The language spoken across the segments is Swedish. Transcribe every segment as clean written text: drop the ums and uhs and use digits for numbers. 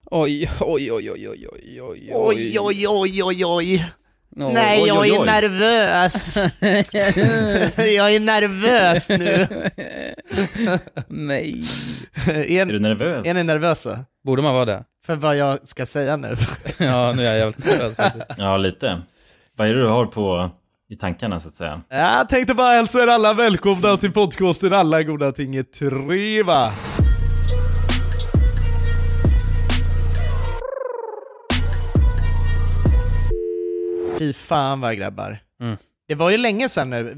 Oj. Nej, jag är nervös. Jag är nervös nu. Nej. Är du nervös? Är ni nervösa? Borde man vara det? För vad jag ska säga nu. Ja, nu är jag jävligt nervös. Ja, lite. Vad är det du har på i tankarna, så att säga? Jag tänkte bara hälsa er alla välkomna till podcasten Alla goda ting är tre, va? Fy fan vad grabbar. Det var ju länge sedan nu.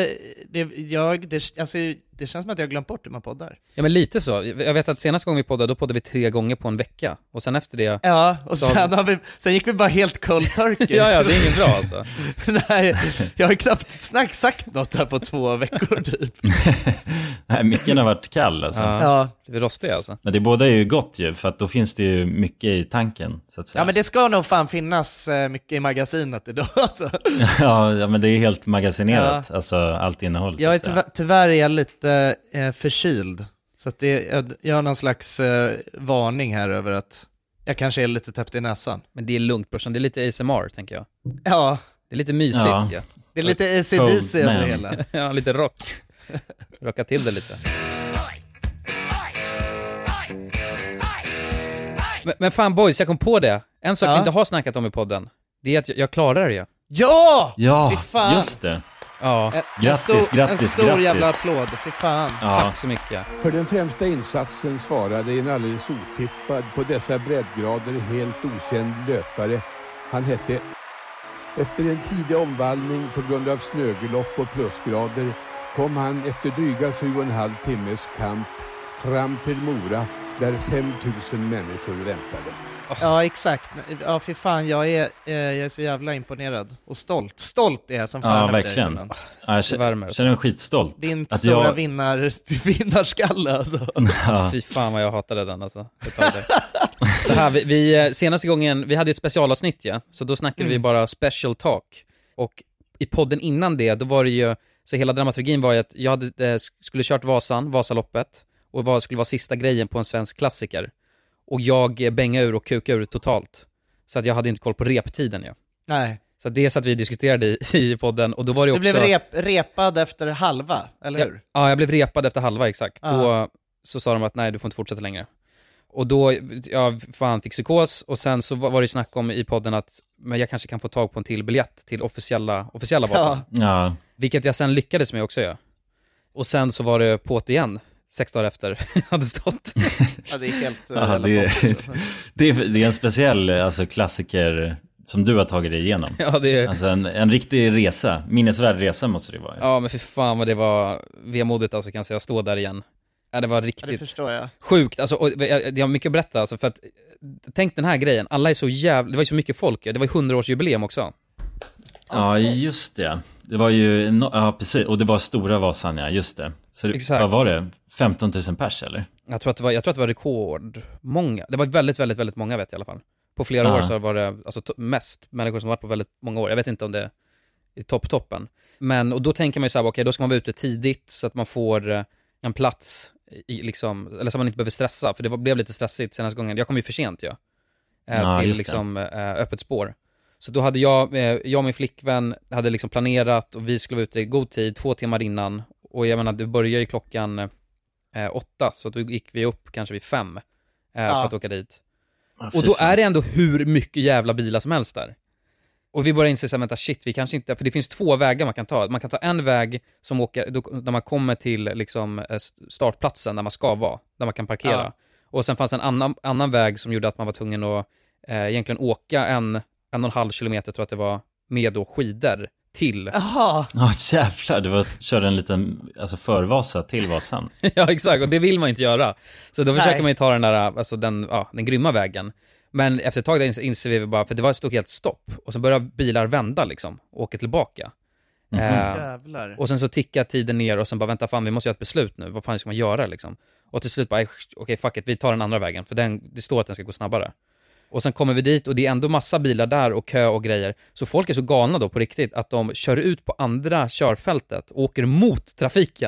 Det känns som att jag har glömt bort hur man poddar. Ja, men lite så. Jag vet att senaste gången vi poddade, då poddade vi 3 gånger på en vecka. Och sen efter det... Ja, och sen gick vi bara helt cold turkey. ja, det är inget bra alltså. Nej, jag har knappt sagt något här på 2 veckor typ. Nej, micken har varit kall alltså. Ja. Det är rostiga alltså. Men det båda är ju gott ju, för att då finns det ju mycket i tanken, så att säga. Ja, men det ska nog fan finnas mycket i magasinet idag alltså. Ja, men det är helt magasinerat, alltså allt innehåll. Jag är tyvärr är jag lite förkyld. Så att jag har någon slags varning här över att jag kanske är lite täppt i näsan. Men det är lugnt, brorsan. Det är lite ASMR, tänker jag. Ja. Det är lite mysigt, ja. Det är lite AC/DC över det hela. Ja, lite rock. Rocka till det lite. Men fan boys, jag kom på det. En sak vi inte har snackat om i podden, det är att jag klarar det ju. Ja! Ja, just det. Ja. Grattis. En stor jävla applåd, för fan. Ja. Tack så mycket. För den främsta insatsen svarade en alldeles otippad, på dessa breddgrader helt okänd löpare. Han hette... Efter en tidig omvallning på grund av snögelopp och plusgrader kom han efter dryga 7,5 timmes kamp fram till Mora, där 5000 människor väntade. Ja, exakt. Ja, för fan, jag är så jävla imponerad. Och stolt. Stolt är jag som fan. Ja, verkligen. Jag känner mig skitstolt. Din stora vinnarskalle alltså. Ja. Fy fan vad jag hatade den alltså. Så här, vi senaste gången, vi hade ett specialavsnitt, ja. Så då snackade vi bara special talk. Och i podden innan det, då var det ju, så hela dramaturgin var ju att jag skulle kört Vasaloppet. Och vad skulle vara sista grejen på en svensk klassiker. Och jag bängade ur och kukade ur totalt. Så att jag hade inte koll på reptiden, ja. Nej. Så det satt vi diskuterade i podden. Och då var det också... Du blev repad efter halva, eller hur? Ja, jag blev repad efter halva, exakt. Då så sa de att nej, du får inte fortsätta längre. Och då, fick psykos. Och sen så var det snack om i podden att men jag kanske kan få tag på en till biljett till officiella Vasan. Ja. Vilket jag sen lyckades med också, ja. Och sen så var det på't igen. 6 dagar efter hade stått. Ja, det är helt... det är en speciell alltså, klassiker som du har tagit dig igenom. Ja, det är... Alltså en riktig resa. Minnesvärd resa måste det vara. Ja, men för fan vad det var vemodigt alltså, kan jag stå där igen. Ja, det var riktigt det förstår jag. Sjukt. Alltså, och jag har mycket att berätta alltså, för att tänk den här grejen. Alla är så jävla... Det var ju så mycket folk. Det var ju 100-årsjubileum också. Ja, just det. Det var ju... Ja, precis. Och det var stora Vasan, ja. Just det. Så exakt. Vad var det? 15 000 pers, eller? Jag tror att det var rekordmånga. Det var väldigt, väldigt, väldigt många, vet jag i alla fall. På flera år så var det alltså, mest människor som varit på väldigt många år. Jag vet inte om det är toppen. Men, och då tänker man ju så här, okej, då ska man vara ute tidigt så att man får en plats i, liksom, eller så man inte behöver stressa. För det blev lite stressigt senaste gången. Jag kom ju för sent, till liksom, öppet spår. Så då hade jag och min flickvän hade liksom planerat och vi skulle vara ute i god tid, 2 timmar innan. Och jag menar, det började ju klockan 8, så då gick vi upp kanske vid 5 för att åka dit. Och då är det ändå hur mycket jävla bilar som helst där. Och vi börjar inse så här, vänta, shit, vi kanske inte... För det finns 2 vägar man kan ta. Man kan ta en väg som åker, när man kommer till liksom, startplatsen där man ska vara, där man kan parkera. Ja. Och sen fanns en annan väg som gjorde att man var tvungen att egentligen åka 1,5 kilometer, tror jag att det var, med då skidor till. Jaha. Ja, jävlar, det var att köra en liten alltså förvasa till Vasan. Ja, exakt, och det vill man inte göra. Så då försöker man ju ta den där, alltså den grymma vägen. Men efter ett tag där inser vi bara, för det var stod helt stopp. Och så började bilar vända liksom, och åka tillbaka. Jävlar. Och sen så tickar tiden ner och sen bara, vänta fan, vi måste göra ett beslut nu. Vad fan ska man göra liksom? Och till slut bara, okej, fuck it, vi tar den andra vägen. För det står att den ska gå snabbare. Och sen kommer vi dit och det är ändå massa bilar där och kö och grejer. Så folk är så galna då på riktigt att de kör ut på andra körfältet och åker mot trafiken.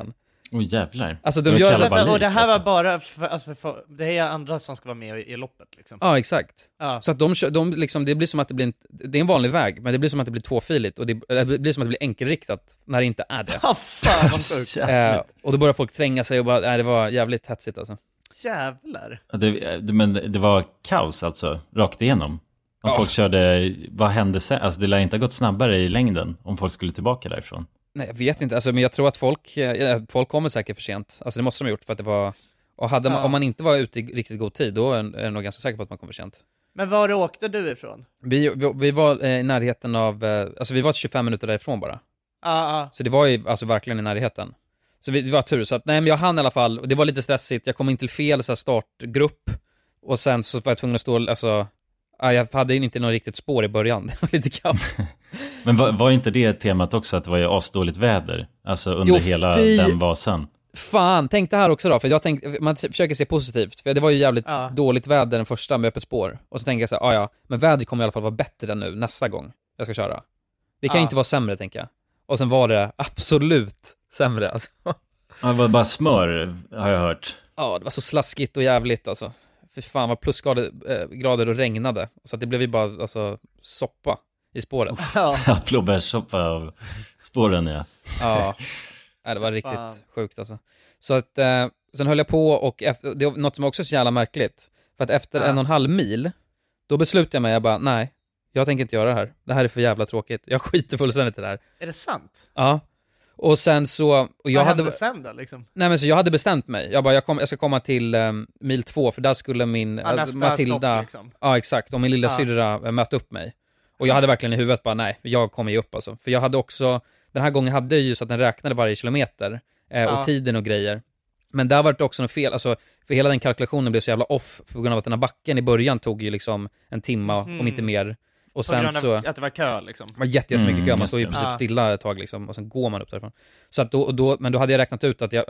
Jävlar. Alltså de gör och det här var bara för det är andra som ska vara med i loppet liksom. Ja, exakt. Ja. Så att de liksom, det blir som att det blir det är en vanlig väg, men det blir som att det blir tvåfiligt och det blir som att det blir enkelriktat när det inte är det. Ja, fan vad sjukt. Och då börjar folk tränga sig och bara, det var jävligt hetsigt alltså. Jävlar. Men det var kaos alltså, rakt igenom. Om folk körde, vad hände sen? Alltså det lär inte ha gått snabbare i längden om folk skulle tillbaka därifrån. Nej, jag vet inte. Alltså, men jag tror att folk kommer säkert för sent. Alltså det måste de ha gjort för att det var... Och om man inte var ute i riktigt god tid, då är jag nog ganska säker på att man kom för sent. Men var åkte du ifrån? Vi var i närheten av... Alltså vi var 25 minuter därifrån bara. Så det var ju alltså verkligen i närheten. Så det var tur. Så att, nej, men jag hann i alla fall. Och det var lite stressigt. Jag kom in till fel så här, startgrupp. Och sen så var jag tvungen att stå... Alltså, jag hade inte något riktigt spår i början. Det var lite kallt. Men var inte det temat också att det var ju asdåligt väder? Alltså under hela den Vasan. Fan, tänk det här också då. För jag tänkte, man försöker se positivt. För det var ju jävligt dåligt väder den första med öppet spår. Och så tänker jag så här, men vädret kommer i alla fall vara bättre nu nästa gång jag ska köra. Det kan inte vara sämre, tänker jag. Och sen var det absolut sämre alltså. Det var bara smör, har jag hört. Ja, det var så slaskigt och jävligt alltså. För fan, var plusgrader och regnade. Så att det blev ju bara alltså, soppa i spåren. Ja, blåbärssoppa av spåren, ja. Ja, det var riktigt sjukt alltså. Så att, sen höll jag på och det var något som också är så jävla märkligt. För att efter 1,5 mil, då beslutade jag mig, jag bara, nej, jag tänker inte göra det här. Det här är för jävla tråkigt. Jag skiter fullständigt i det här. Är det sant? Ja. Och sen så... Och jag hände sen då liksom? Nej, men så jag hade bestämt mig. Jag bara, jag ska komma till mil 2, för där skulle min Matilda... Stopp, liksom. Ja, exakt. Och min lilla syrra mötte upp mig. Och jag hade verkligen i huvudet bara, nej, jag kommer ju upp alltså. För jag hade också... Den här gången hade jag ju så att den räknade varje kilometer. Och tiden och grejer. Men där var det också något fel. Alltså, för hela den kalkylationen blev så jävla off. På grund av att den här backen i början tog ju liksom en timme, om inte mer. Och sen på grund av att det var kö liksom. Det var jättemycket kö, man står ju precis stilla ett tag liksom, och sen går man upp därifrån. Så att men då hade jag räknat ut att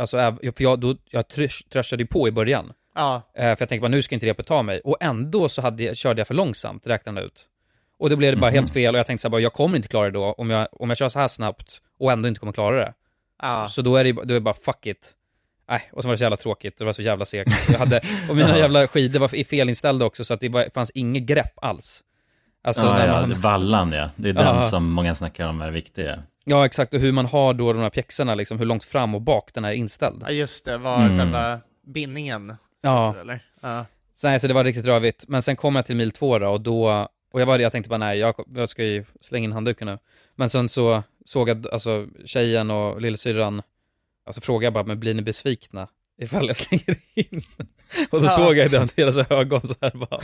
jag tröschade ju på i början. För jag tänkte bara, nu ska inte repet ta mig. Och ändå så körde jag för långsamt, räknade ut. Och då blev det bara helt fel, och jag tänkte så här, bara, jag kommer inte klara det då om jag kör så här snabbt och ändå inte kommer klara det. Så då är det bara fuck it. Och så var det så jävla tråkigt, det var så jävla segt. Och mina jävla skidor var felinställda också, så att det fanns inget grepp alls. Alltså vallan, ja. Det är den som många snackar om är viktig. Ja, exakt. Och hur man har då de här pjäxorna, liksom, hur långt fram och bak den är inställd. Ja, just det. Var själva bindningen. Eller? Så det var riktigt rövigt. Men sen kom jag till mil 2 då, och jag tänkte bara, nej, jag ska ju slänga in handduken nu. Men sen så såg jag alltså tjejen och lillsyrran, alltså frågade jag bara, men blir ni besvikna ifall jag slänger in? Och då såg jag deras ögon så här bara.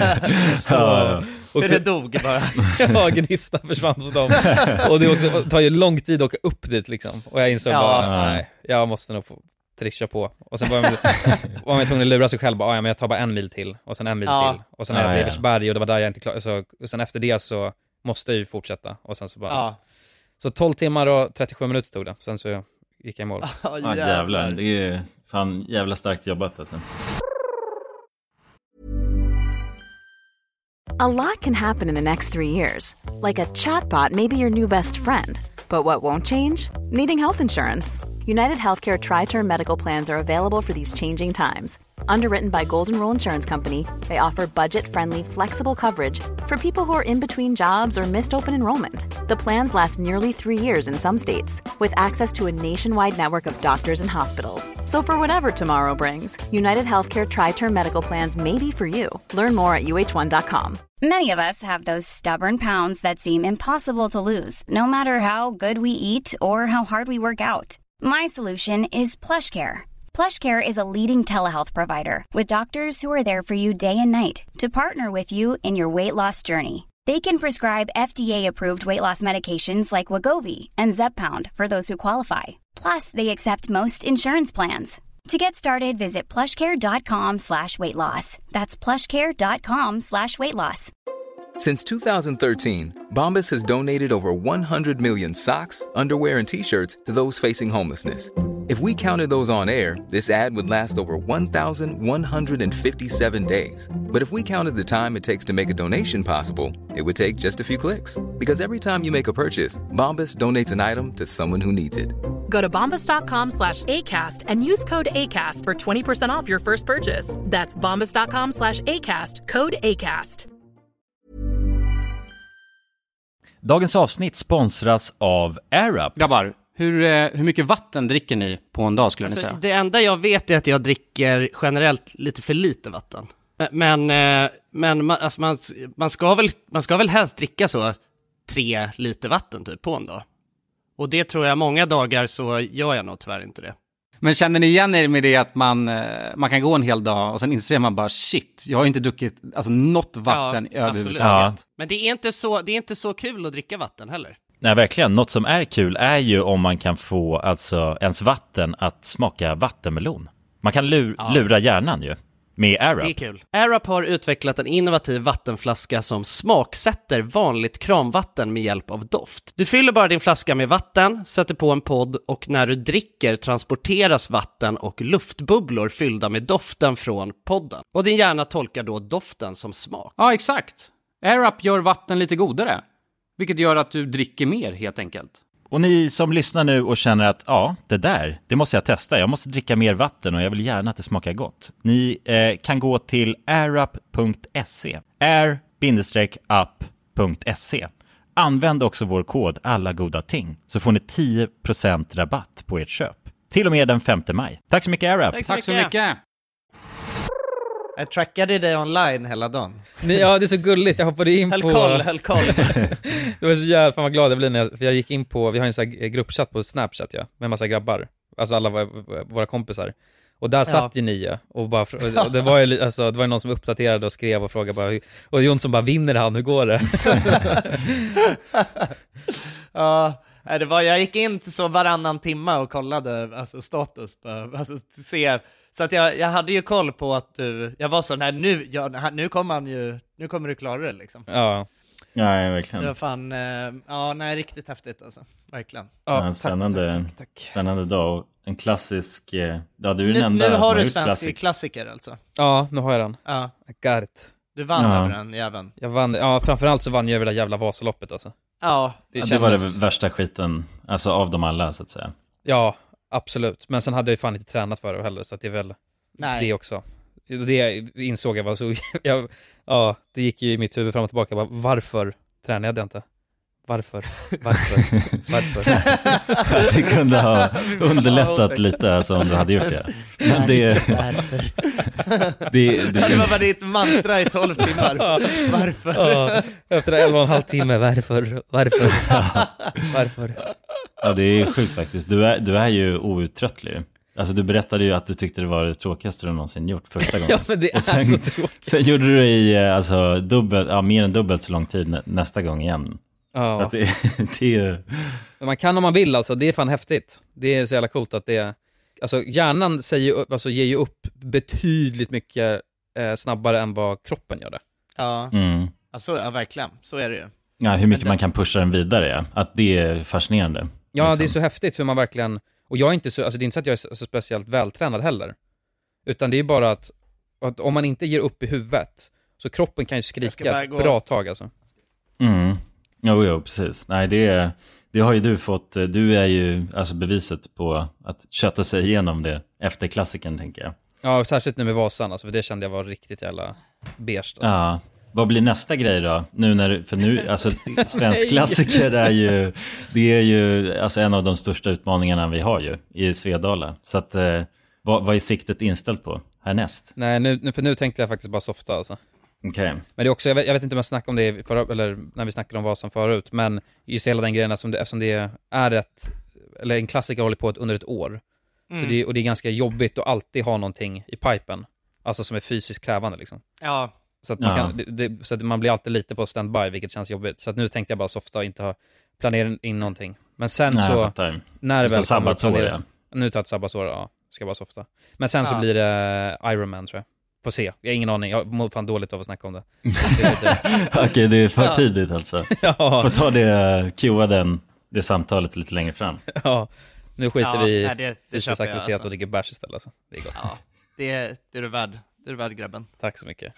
Och det dog bara. Gnista försvann hos dem. Och det tar ju lång tid att åka upp dit liksom. Och jag insåg bara, nej, jag måste nog få trischa på. Och sen var man tvungen att lura sig själv, bara, men jag tar bara 1 mil till. Och sen 1 mil till. Och sen är jag till Eversberg, och det var där jag inte klarade. Och sen efter det så måste jag ju fortsätta. Och sen så bara... Så 12 timmar och 37 minuter tog det. Sen så gick jag i mål. Jävlar, det är fan jävla starkt jobbat alltså. A lot can happen in the next 3 years. Like a chatbot may be your new best friend. But what won't change? Needing health insurance. United Healthcare Tri-Term Medical Plans are available for these changing times. Underwritten by Golden Rule Insurance Company, they offer budget-friendly, flexible coverage for people who are in between jobs or missed open enrollment. The plans last nearly 3 years in some states, with access to a nationwide network of doctors and hospitals. So for whatever tomorrow brings, United Healthcare Tri-Term Medical Plans may be for you. Learn more at uh1.com. Many of us have those stubborn pounds that seem impossible to lose, no matter how good we eat or how hard we work out. My solution is PlushCare. PlushCare is a leading telehealth provider with doctors who are there for you day and night to partner with you in your weight loss journey. They can prescribe FDA-approved weight loss medications like Wegovy and Zepbound for those who qualify. Plus, they accept most insurance plans. To get started, visit plushcare.com/weightloss. That's plushcare.com/weightloss. Since 2013, Bombas has donated over 100 million socks, underwear, and T-shirts to those facing homelessness. If we counted those on air, this ad would last over 1,157 days. But if we counted the time it takes to make a donation possible, it would take just a few clicks. Because every time you make a purchase, Bombas donates an item to someone who needs it. Go to bombas.com/ACAST and use code ACAST for 20% off your first purchase. That's bombas.com/ACAST, code ACAST. Dagens avsnitt sponsras av AirUp. Grabbar, hur mycket vatten dricker ni på en dag skulle ni säga? Det enda jag vet är att jag dricker generellt lite för lite vatten. Men man ska väl helst dricka så 3 liter vatten typ på en dag. Och det tror jag många dagar så gör jag nog tyvärr inte det. Men känner ni igen er med det att man kan gå en hel dag och sen inser man bara shit, jag har inte druckit något vatten överhuvudtaget. Ja. Men det är inte så kul att dricka vatten heller. Nej, verkligen. Något som är kul är ju om man kan få alltså ens vatten att smaka vattenmelon. Man kan lura hjärnan ju med AirUp. Det är kul. AirUp har utvecklat en innovativ vattenflaska som smaksätter vanligt kranvatten med hjälp av doft. Du fyller bara din flaska med vatten, sätter på en podd och när du dricker transporteras vatten och luftbubblor fyllda med doften från podden. Och din hjärna tolkar då doften som smak. Ja, exakt. AirUp gör vatten lite godare, vilket gör att du dricker mer helt enkelt. Och ni som lyssnar nu och känner att det måste jag testa. Jag måste dricka mer vatten och jag vill gärna att det smakar gott. Ni kan gå till airup.se. air-up.se. Använd också vår kod alla goda ting så får ni 10% rabatt på ert köp. Till och med den 5 maj. Tack så mycket AirUp. Tack så mycket. Jag trackade dig online hela dagen. Ja, det är så gulligt. Jag hoppade in Höll på... koll. Det var så jävla fan vad glad jag blev för jag gick in på... Vi har en sån här gruppchatt på Snapchat, med en massa grabbar. Alltså alla våra kompisar. Och där satt ju ni och bara... Och det var ju det var någon som uppdaterade och skrev och frågade bara... Och Jonsson bara, vinner han? Hur går det? Ja, jag gick in så varannan timma och kollade status på, se. Så att jag hade ju koll på att jag var så nu kommer du klara det liksom. Ja, verkligen. Så fan, riktigt häftigt alltså, verkligen. Ja, en spännande dag och en klassisk, du är den enda. Nu har du svensk klassiker alltså. Ja, nu har jag den. Ja. I got it. Du vann över den jäveln. Jag vann, framförallt så vann jag över det jävla Vasaloppet alltså. Ja. Det var det värsta skiten, alltså av dem alla så att säga. Ja, absolut. Men sen hade jag ju fan inte tränat för det heller, så att det är väl det också. Det insåg jag var så... det gick ju i mitt huvud fram och tillbaka. Bara, varför tränade jag inte? Varför? Det kunde ha underlättat lite alltså, om du hade gjort det. Men det var bara ditt mantra i 12 timmar. Varför? Efter 11,5 timmar, varför? Ja, det är sjukt faktiskt. Du är ju outtröttlig. Alltså du berättade ju att du tyckte det var det tråkigaste du någonsin gjort första gången. Ja, men det och sen, är så tråkigt. Sen gjorde du det i mer än dubbelt så lång tid nästa gång igen. Ja. Att det är... Men man kan om man vill alltså, det är fan häftigt. Det är så jävla coolt att det är... Alltså hjärnan ger ju upp betydligt mycket snabbare än vad kroppen gör det. Ja, alltså, verkligen, så är det ju. Ja, hur mycket man kan pusha den vidare, att det är fascinerande. Ja, liksom. Det är så häftigt hur man verkligen... Och jag är inte så, alltså det är inte så att jag är så speciellt vältränad heller. Utan det är ju bara att om man inte ger upp i huvudet så kroppen kan ju skrika ett bra tag alltså. Jo, precis. Nej, det har ju du fått. Du är ju alltså beviset på att köta sig igenom det efter klassiken, tänker jag. Ja, särskilt nu med Vasan alltså, för det kände jag var riktigt jävla beige alltså. Ja. Vad blir nästa grej då? Nu alltså svensk klassiker är ju alltså en av de största utmaningarna vi har ju i Svedala. Så att vad är siktet inställt på härnäst? Nej, nu tänkte jag faktiskt bara softa alltså. Okay. Men det är också, jag vet inte om jag snackade om det eller när vi snackade om Vasan förut, men just hela den grejen eftersom det är en klassiker håller på under ett år. Så det är ganska jobbigt att alltid ha någonting i pipen, alltså som är fysiskt krävande liksom. Ja. Så att så att man blir alltid lite på standby, vilket känns jobbigt. Så att nu tänkte jag bara softa och inte ha planerat in någonting. Men sen när det väl sabbatsår, nu tar ett sabbatsår, ska bara softa. Men sen så blir det Ironman, tror jag. Får se, jag har ingen aning. Jag mår fan dåligt av att snacka om det. Okej, det är för tidigt alltså. Får ta det samtalet lite längre fram. Ja, nu skiter vi i fysisk aktivitet alltså. och dricker bärs istället alltså. Det är gott. Ja, det är du värd. Det är du värd, grabben. Tack så mycket.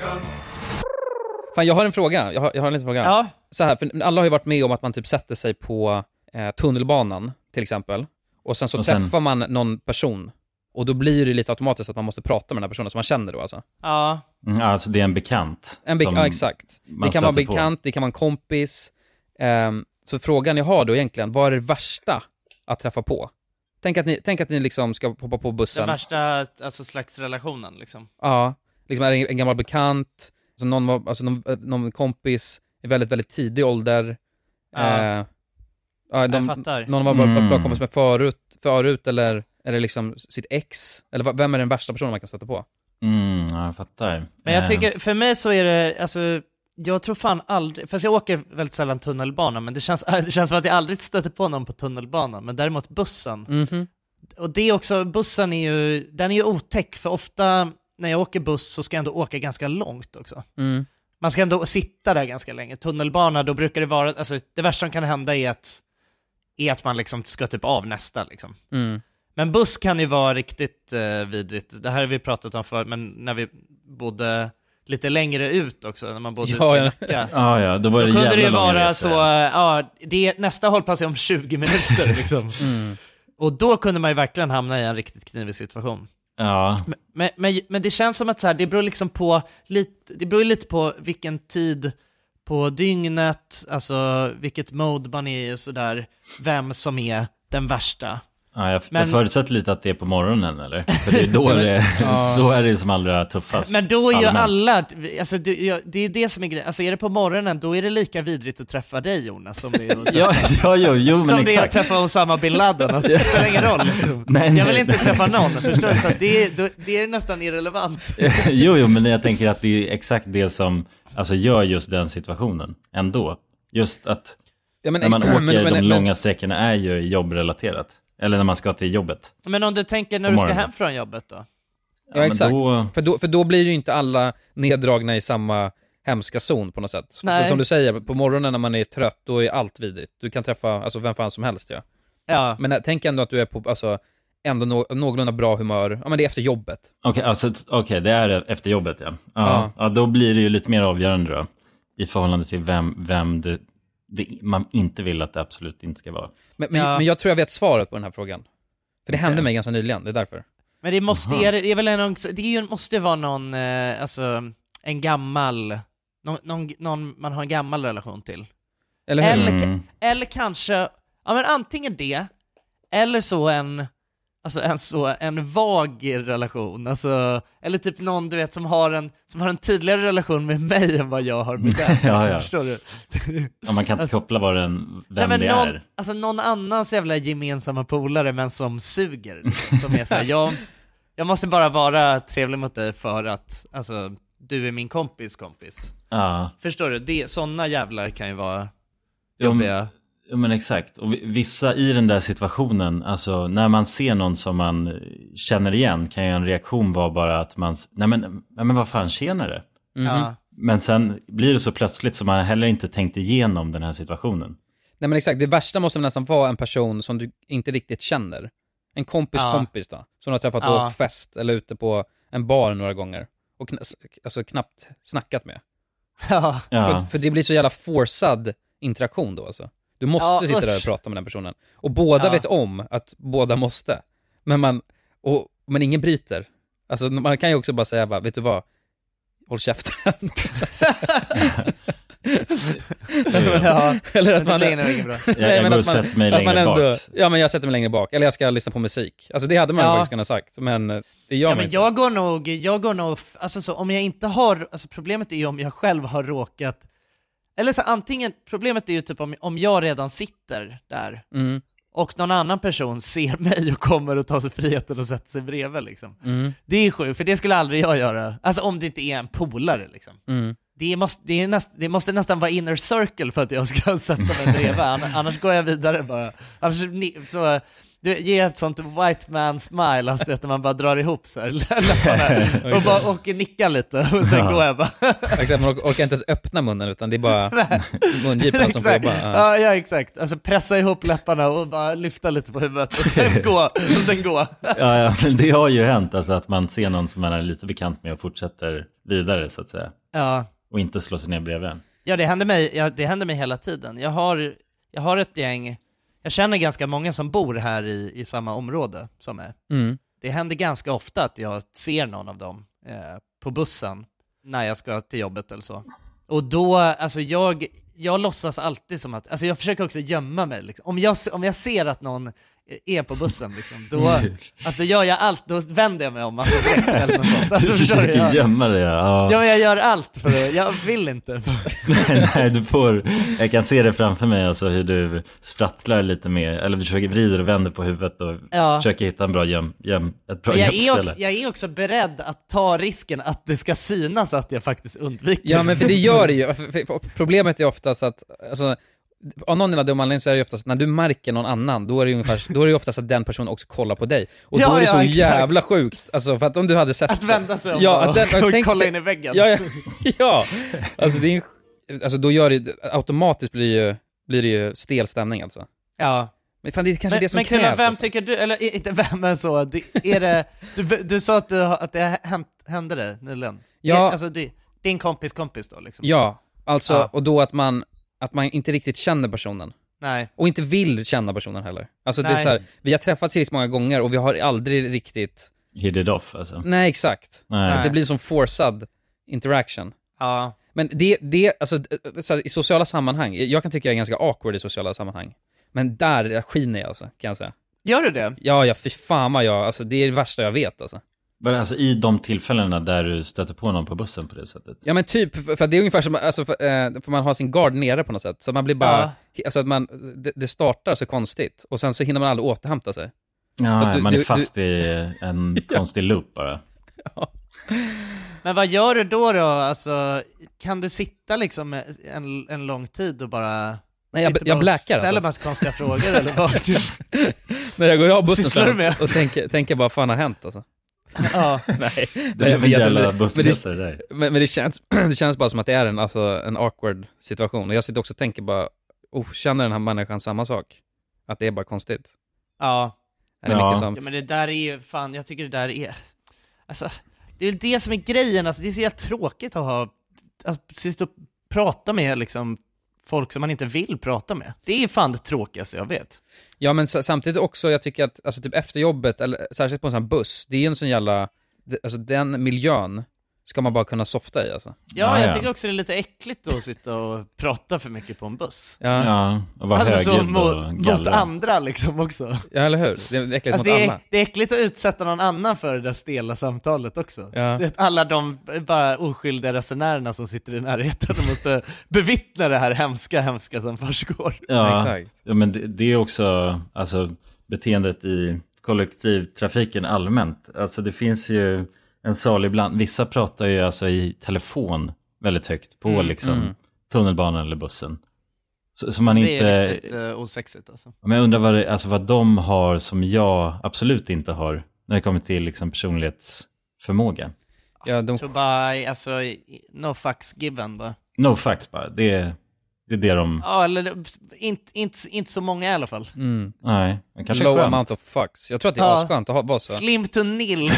Fan, jag har en fråga. Jag har en liten fråga. Ja. Så här, för alla har ju varit med om att man typ sätter sig på tunnelbanan till exempel. Och sen träffar man någon person. Och då blir det lite automatiskt att man måste prata med den här personen som man känner då alltså. Ja. Alltså det är en bekant. Ja, exakt. Det kan vara bekant, det kan vara en kompis. Så frågan jag har då egentligen, vad är det värsta att träffa på? Tänk att ni liksom ska hoppa på bussen. Den värsta alltså, slags relationen liksom. Ja, liksom är det en gammal bekant, alltså någon kompis i väldigt, väldigt tidig ålder. Ja. Jag fattar. Någon var bara bra kompis med förut eller är det liksom sitt ex? Eller vem är den värsta personen man kan sätta på? Ja, jag fattar. Men jag tycker, för mig så är det, alltså, jag tror fan aldrig, fast jag åker väldigt sällan tunnelbana, men det känns som att jag aldrig stöter på någon på tunnelbanan, men däremot bussen. Mm-hmm. Och det är också, bussen är ju otäck, för ofta när jag åker buss så ska jag ändå åka ganska långt också. Mm. Man ska ändå sitta där ganska länge. Tunnelbana, då brukar det vara, alltså det värsta som kan hända är att man liksom ska typ av nästa liksom. Mm. Men buss kan ju vara riktigt vidrigt. Det här har vi pratat om förut, men när vi bodde lite längre ut också, när man bodde ute i Nacka. Ja, då var det då kunde det ju vara resor. så, nästa hållpass är om 20 minuter liksom. Och då kunde man ju verkligen hamna i en riktigt knivig situation. Ja. Men det känns som att så här, det beror liksom på lite på vilken tid på dygnet, alltså vilket mode man är i och sådär, vem som är den värsta. Ja, jag förutsätter lite att det är på morgonen, eller? För det är då är det som allra tuffast. Men då är ju alla, alltså det är det som är grejen. Alltså är det på morgonen, då är det lika vidrigt att träffa dig, Jonas, som det är att träffa, men som exakt. det är att träffa Osama Bin Laden. Alltså, det spelar ingen roll liksom. Jag vill inte träffa någon, förstår du? Så det är nästan irrelevant. jo, men jag tänker att det är exakt det som alltså, gör just den situationen ändå. Just att när man åker de långa sträckorna är ju jobbrelaterat. Eller när man ska till jobbet. Men om du tänker när du ska hem från jobbet då? Ja, exakt. För då blir ju inte alla neddragna i samma hemska zon på något sätt. Som du säger, på morgonen när man är trött, då är allt vidrigt. Du kan träffa alltså, vem fan som helst. Ja. Men tänk ändå att du är på alltså, ändå någorlunda bra humör. Ja, men det är efter jobbet. Okej, det är efter jobbet, ja, då blir det ju lite mer avgörande då. I förhållande till vem man inte vill att det absolut inte ska vara. Men jag tror jag vet svaret på den här frågan. För det hände mig ganska nyligen, det är därför. Men det måste måste vara någon alltså en gammal någon man har en gammal relation till. Eller kanske men antingen det eller så en vag relation, alltså, eller typ någon du vet som har en tydligare relation med mig än vad jag har med den. ja. Förstår du? Ja, man kan inte koppla vem det är. Alltså någon annans jävla gemensamma polare, men som suger. Som är så här, jag måste bara vara trevlig mot dig för att alltså, du är min kompis. Ja. Förstår du? Såna jävlar kan ju vara jobbiga. Ja, men exakt. Och vissa i den där situationen, alltså när man ser någon som man känner igen, kan ju en reaktion vara bara att man, nej men vad fan, tjenare. Ja. Men sen blir det så plötsligt som man heller inte tänkt igenom den här situationen. Nej, men exakt, det värsta måste nästan vara en person som du inte riktigt känner. En kompis då, som du har träffat på fest eller ute på en bar några gånger och alltså knappt snackat med. För det blir så jävla forcad interaktion då alltså. Du måste sitta där och prata med den personen. Och båda vet om att båda måste. Men ingen bryter. Alltså man kan ju också bara säga, vet du vad? Håll käften. Eller att man jag går och sätter mig längre bak. Ja, men jag sätter mig längre bak. Eller jag ska lyssna på musik. Alltså det hade man faktiskt kunnat sagt. Men det gör man men inte. Jag går nog alltså så, om jag inte har, alltså problemet är ju om jag själv har råkat. Eller så antingen, problemet är ju typ om jag redan sitter där och någon annan person ser mig och kommer och tar sig friheten och sätter sig bredvid liksom. Det är sjukt, för det skulle aldrig jag göra. Alltså om det inte är en polare liksom. Det måste nästan vara inner circle för att jag ska sätta mig bredvid. Annars går jag vidare bara. du ger ett sånt white man smile, alltså vet, man bara drar ihop så här läpparna och bara åker nicka lite och sen går jag bara. Exakt, man orkar inte ens öppna munnen utan det är bara mungiporna som får jobba. Ja, exakt. Alltså pressa ihop läpparna och bara lyfta lite på huvudet och sen gå. Ja, men det har ju hänt alltså, att man ser någon som man är lite bekant med och fortsätter vidare så att säga. Ja. Och inte slå sig ner bredvid. Ja, det händer mig hela tiden. Jag har ett gäng. Jag känner ganska många som bor här i samma område som är. Det händer ganska ofta att jag ser någon av dem på bussen när jag ska till jobbet eller så. Och då, alltså jag låtsas alltid som att, alltså jag försöker också gömma mig liksom. Om jag ser att någon är på bussen liksom, då gör jag allt, då vänder jag mig om eller något sånt. Alltså, du försöker gömma dig, ja. Ja, jag gör allt för det. Jag vill inte. nej, du får, jag kan se det framför mig alltså, hur du sprattlar lite mer, eller du försöker vrida och vänder på huvudet och försöker hitta en bra ett bra gömställe. Jag är också beredd att ta risken att det ska synas att jag faktiskt undviker. Ja, men för det gör det ju. Problemet är oftast att, alltså, av någon av de anledningarna så är det oftast när du märker någon annan, då är det ju oftast att den personen också kollar på dig. Och då är det så jävla sjukt. Alltså, för att om du hade sett att vända sig om och kolla in i väggen. Ja. Alltså, alltså då gör det automatiskt blir det ju stel stämning alltså. Ja. Men fan, det är kanske det som krävs. Men vem alltså. Tycker du, eller inte vem, men så, är det, du sa att det hände det nyligen. Ja. Alltså din kompis då liksom. Ja, alltså, och då att man inte riktigt känner personen. Nej. Och inte vill känna personen heller. Alltså det är så här, vi har träffats så många gånger och vi har aldrig riktigt hit it off alltså. Nej, exakt. Nej. Så det blir som forced interaction. Ja. Men det alltså så här, i sociala sammanhang, jag kan tycka jag är ganska awkward i sociala sammanhang. Men där skiner jag alltså, kan jag säga. Gör du det? Ja, fy fan vad alltså det är det värsta jag vet alltså. Men alltså i de tillfällena där du stöter på någon på bussen på det sättet? Ja, men typ, för det är ungefär som, alltså, för man har sin guard nere på något sätt. Så man blir bara, alltså att det startar så konstigt. Och sen så hinner man aldrig återhämta sig. Ja, så att man är fast i en konstig loop bara. Ja. Men vad gör du då? Alltså, kan du sitta liksom en lång tid och bara... Nej, jag bläckar ställer massa konstiga frågor eller vad? När jag går av bussen sysslar du med? Och tänker bara, fan har hänt alltså. Ja. Nej. Det är en jävla bussmästare där. Men det känns bara som att det är en awkward situation. Och jag sitter också och tänker bara, känner den här människan samma sak? Att det är bara konstigt. Ja. Är det mycket som... Ja, men det där är ju, fan, jag tycker det där är... Alltså, det är det som är grejen, alltså det är så jävla tråkigt att ha... Alltså, sitta och prata med liksom folk som man inte vill prata med. Det är fan det tråkigaste jag vet. Ja, men samtidigt också, jag tycker att alltså, typ efter jobbet, eller särskilt på en sån här buss, det är en sån jävla, alltså den miljön ska man bara kunna softa i alltså. Ja, jag tycker också det är lite äckligt att sitta och prata för mycket på en buss. Ja, och vara alltså högljudd så mot andra liksom också. Ja, eller hur? Det är äckligt alltså, mot alla. Det är äckligt att utsätta någon annan för det där stela samtalet också. Ja. Det alla de bara oskyldiga resenärerna som sitter i närheten och måste bevittna det här hemska som försiggår. Ja, exakt. Ja, men det är också alltså, beteendet i kollektivtrafiken allmänt. Alltså det finns ju en salig bland. Vissa pratar ju alltså i telefon väldigt högt på liksom tunnelbanan eller bussen. Så man det inte... är riktigt osexigt alltså. Men jag undrar vad de har som jag absolut inte har när det kommer till liksom personlighetsförmåga. Ja, Så bara, alltså, no fucks given bara. No fucks bara, det är det de... Ja, eller inte så många i alla fall. Nej, men kanske low skönt. amount of fucks. Jag tror att det är asskönt att vara så. Slim to nil.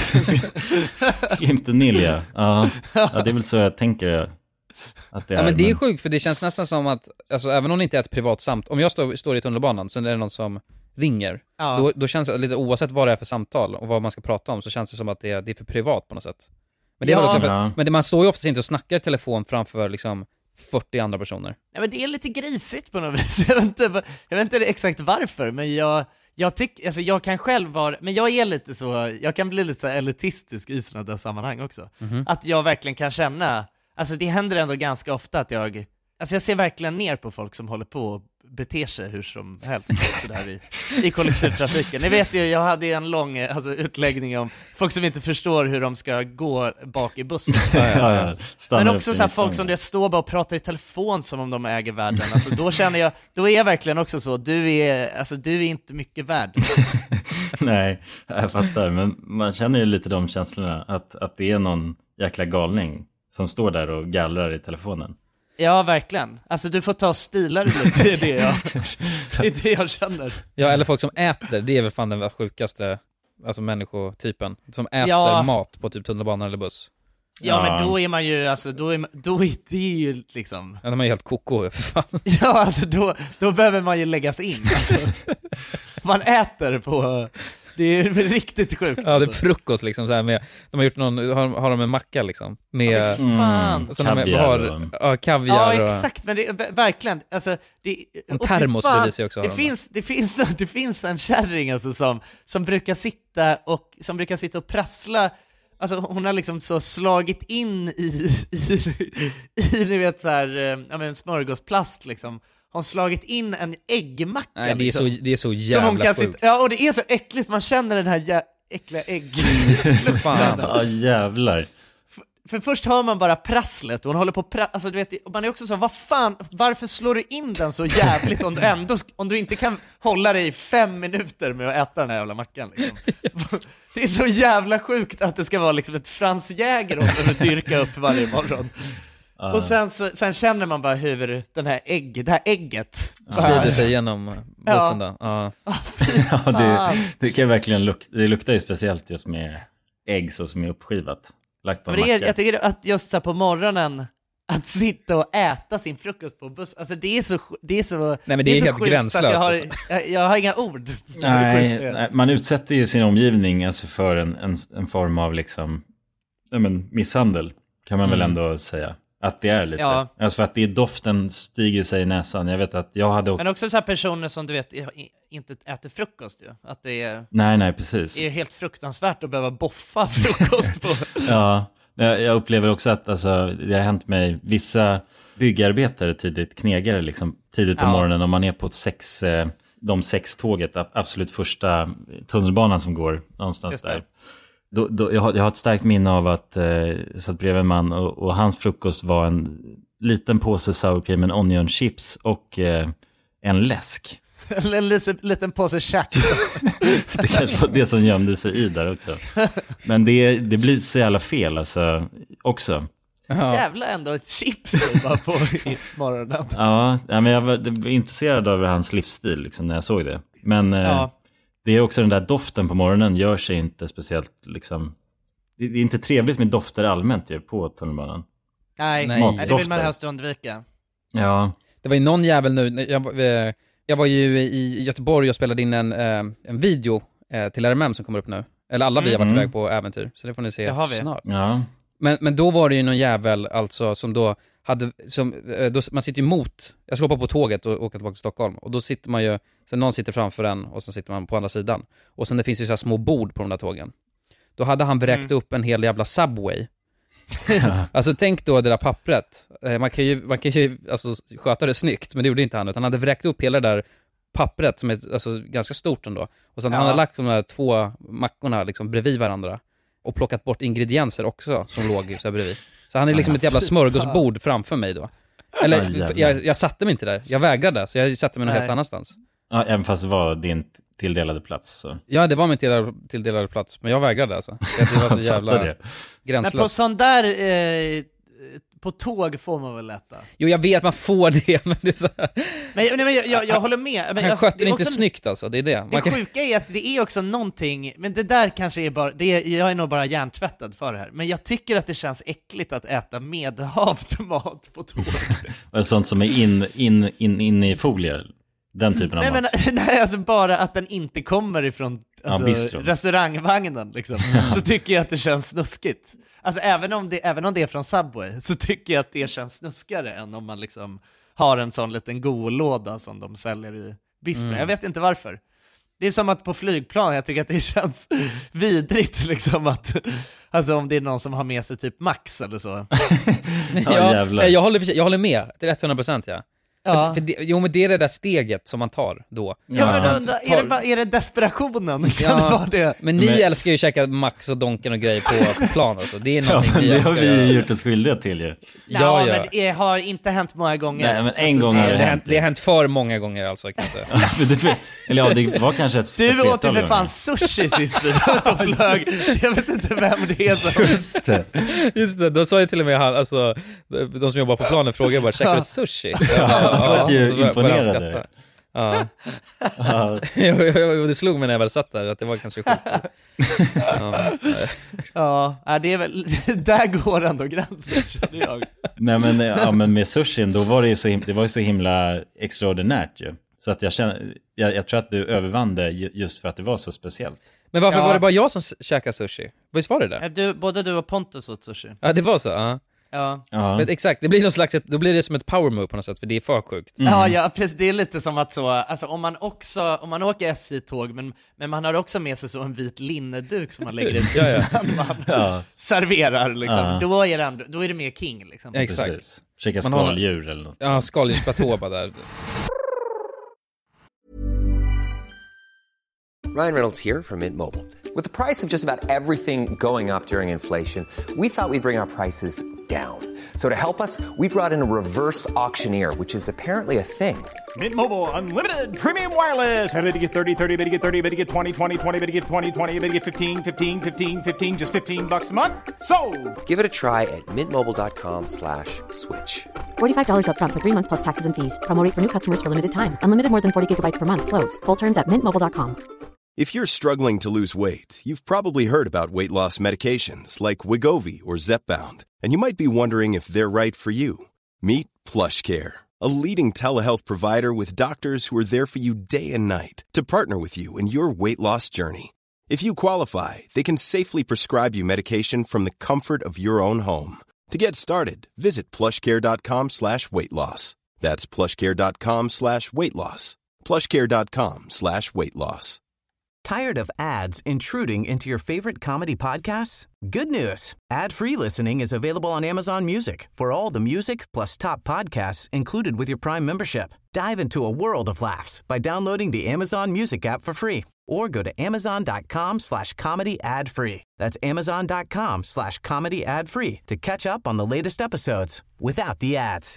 Slim to nil, ja. Ja, det är väl så jag tänker att det är. Ja, men det är sjukt, för det känns nästan som att, alltså, även om det inte är ett privat samtal, om jag står i tunnelbanan, så är det någon som ringer, då känns det lite, oavsett vad det är för samtal och vad man ska prata om, så känns det som att det är för privat på något sätt. Men det är också men man står ju oftast inte och snackar i telefon framför liksom 40 andra personer. Ja, men det är lite grisigt på något vis. Jag vet inte exakt varför, men jag tycker, alltså jag kan själv vara, men jag är lite så, jag kan bli lite så elitistisk i sådana där sammanhang också. Att jag verkligen kan känna, alltså det händer ändå ganska ofta att jag ser verkligen ner på folk som håller på och beter sig hur som helst sådär i kollektivtrafiken. Ni vet ju, jag hade en lång utläggning om folk som inte förstår hur de ska gå bak i bussen. Men också så här, folk som det står bara och pratar i telefon som om de äger världen. Alltså, då känner jag, då är jag verkligen också så, du är inte mycket värd. Nej, jag fattar, men man känner ju lite de känslorna att det är någon jäkla galning som står där och gallrar i telefonen. Ja, verkligen. Alltså du får ta och stila det lite, det är det jag känner. Ja, eller folk som äter, det är väl fan den sjukaste, alltså människotypen, som äter mat på typ tunnelbanan eller buss. Ja, men då är man ju, alltså då är det ju liksom... Ja, de är ju helt koko, för fan. Ja, alltså då behöver man ju läggas in, alltså. Man äter på... Det är riktigt sjukt. Ja, det är frukost liksom så här med, de har gjort har de en macka liksom med kaviar. Ja, exakt, men det är verkligen alltså en termos bredvid sig också. Det finns en kärring alltså som brukar sitta och prassla. Alltså hon har liksom så slagit in i ni vet så här smörgåsplast liksom. Har slagit in en äggmacka. Nej, det är så jävla sjukt. Ja, och det är så äckligt. Man känner den här äckliga fan. Ja, jävlar. För först hör man bara prasslet och hon håller på alltså du vet, man är också så, vad fan, varför slår du in den så jävligt om du inte kan hålla dig i 5 minuter med att äta den här jävla mackan liksom. Det är så jävla sjukt att det ska vara liksom ett Frans Jäger att dyrka upp varje morgon. Och sen känner man bara hur det här ägget sprider sig genom bussen då. Ja, det kan verkligen det luktar ju speciellt just med ägg så som är uppskivat. Lagt på men jag tycker att just så här på morgonen att sitta och äta sin frukost på buss, alltså det är så nej, men det är helt gränslöst. Jag har inga ord. Nej, man utsätter ju sin omgivning alltså för en form av liksom misshandel kan man väl ändå säga. Att det är lite. Ja. Alltså för att det är doften stiger sig i näsan. Jag vet att jag hade... Men också så här personer som du vet inte äter frukost ju. Att det är... Nej, precis. Det är helt fruktansvärt att behöva boffa frukost på. Ja, jag upplever också att alltså, det har hänt mig vissa byggarbetare knegare liksom, tidigt på morgonen om man är på de 6-tåget, absolut första tunnelbanan som går någonstans där. Jag har ett starkt minne av att jag satt bredvid en man och hans frukost var en liten påse sour cream, en onion chips och en läsk. En liten påse chack. Det kanske var det som gömde sig i där också. Men det blir så jävla fel alltså, också. Jävla ändå ett chips bara på i morgonen. Ja, men jag var intresserad av hans livsstil liksom, när jag såg det. Men... Det är också den där doften på morgonen gör sig inte speciellt liksom, det är inte trevligt med dofter allmänt ju på tunnelbanan. Nej, det vill man helst undvika. Ja. Det var ju någon jävel nu, jag var ju i Göteborg och spelade in en video till RMM som kommer upp nu. Eller alla vi har varit iväg på äventyr, så det får ni se snart. Ja. Men då var det ju någon jävel alltså som då hade, då, man sitter ju emot, jag ska hoppa på tåget och åka tillbaka till Stockholm, och då sitter man ju, sen någon sitter framför en och så sitter man på andra sidan, och sen det finns ju så här små bord på de där tågen. Då hade han vräkt upp en hel jävla Subway. Alltså tänk då det där pappret, man kan ju alltså sköta det snyggt, men det gjorde inte han, utan han hade vräkt upp hela det där pappret som är alltså ganska stort ändå, och sen han hade lagt de där 2 mackorna liksom bredvid varandra och plockat bort ingredienser också som låg så här bredvid. Så han är liksom ett jävla smörgåsbord framför mig då. Eller jag satte mig inte där. Jag vägrade, så jag satte mig någon helt annanstans. Ja, även fast det var din tilldelade plats så. Ja, det var min tilldelade plats, men jag vägrade alltså. Det var så jävla gränslöst. Men på sån där på tåg får man väl äta. Jo, jag vet man får det, men det är så här. Men jag håller med. Men han sköter inte snyggt alltså, det är det. Det sjuka är att det är också någonting, men det där kanske är bara, jag är nog bara hjärntvättad för det här. Men jag tycker att det känns äckligt att äta medhavd mat på tåg. Och sånt som är in i folier. Den typen av mat. Nej, alltså bara att den inte kommer ifrån restaurangvagnen liksom. Så tycker jag att det känns snuskigt. Alltså även om det är från Subway, så tycker jag att det känns snuskare än om man liksom har en sån liten golåda som de säljer i bistron. Jag vet inte varför. Det är som att på flygplan, jag tycker att det känns vidrigt liksom att, alltså om det är någon som har med sig typ Max eller så. Jag håller med till 100%, ja. Ja. Men det är det där steget som man tar då. Ja, men undrar, är det desperationen? Kan det vara det? Men ni älskar ju att käka Max och Donken och grejer på plan alltså. Det är någonting det vi har vi gjort oss skyldiga till ju. Ja, men det har inte hänt många gånger. Nej, men en gång har det har hänt för många gånger alltså, kan jag säga. Eller det var kanske ett du åt ju för fan sushi sist vi flög. Jag vet inte vem det är som... Just det, då sa jag till och med alltså, de som jobbar på planen frågade bara, käkar du sushi? Imponerade. Ja. Det slog mig när jag väl satt där att det var kanske sjukt. Ja, det är väl där går ändå gränsen, känner jag. Nej men med sushin då var det var ju så himla extraordinärt ju. Så att jag tror att du övervann det just för att det var så speciellt. Men varför var det bara jag som käkade sushi? Visst var det där? Både du och Pontus åt sushi. Ja, det var så, ja. Ja. Men exakt, det blir någon slags, då blir det som ett power move på något sätt, för det är för sjukt. Ja, precis, det är lite som att så, alltså om man åker SJ-tåg men man har också med sig så en vit linneduk som man lägger i man serverar liksom. Då är det mer king liksom. Ja, exakt. Käka skaldjur eller något. Ja, skaldjursplatå bara där. Ryan Reynolds here from Mint Mobile. With the price of just about everything going up during inflation, we thought we'd bring our prices down. So to help us, we brought in a reverse auctioneer, which is apparently a thing. Mint Mobile Unlimited Premium Wireless. How to get 30, 30, bit to get 30, bit to get 20, 20, 20, bit to get 20, 20, bit to get 15, 15, 15, 15, just $15 a month? Sold! Give it a try at mintmobile.com/switch. $45 up front for 3 months plus taxes and fees. Promo rate for new customers for limited time. Unlimited more than 40 gigabytes per month. Slows full terms at mintmobile.com. If you're struggling to lose weight, you've probably heard about weight loss medications like Wegovy or Zepbound, and you might be wondering if they're right for you. Meet PlushCare, a leading telehealth provider with doctors who are there for you day and night to partner with you in your weight loss journey. If you qualify, they can safely prescribe you medication from the comfort of your own home. To get started, visit plushcare.com/weightloss. That's plushcare.com/weightloss. plushcare.com/weightloss. Tired of ads intruding into your favorite comedy podcasts? Good news. Ad-free listening is available on Amazon Music for all the music plus top podcasts included with your Prime membership. Dive into a world of laughs by downloading the Amazon Music app for free or go to amazon.com/comedy ad-free. That's amazon.com/comedy ad-free to catch up on the latest episodes without the ads.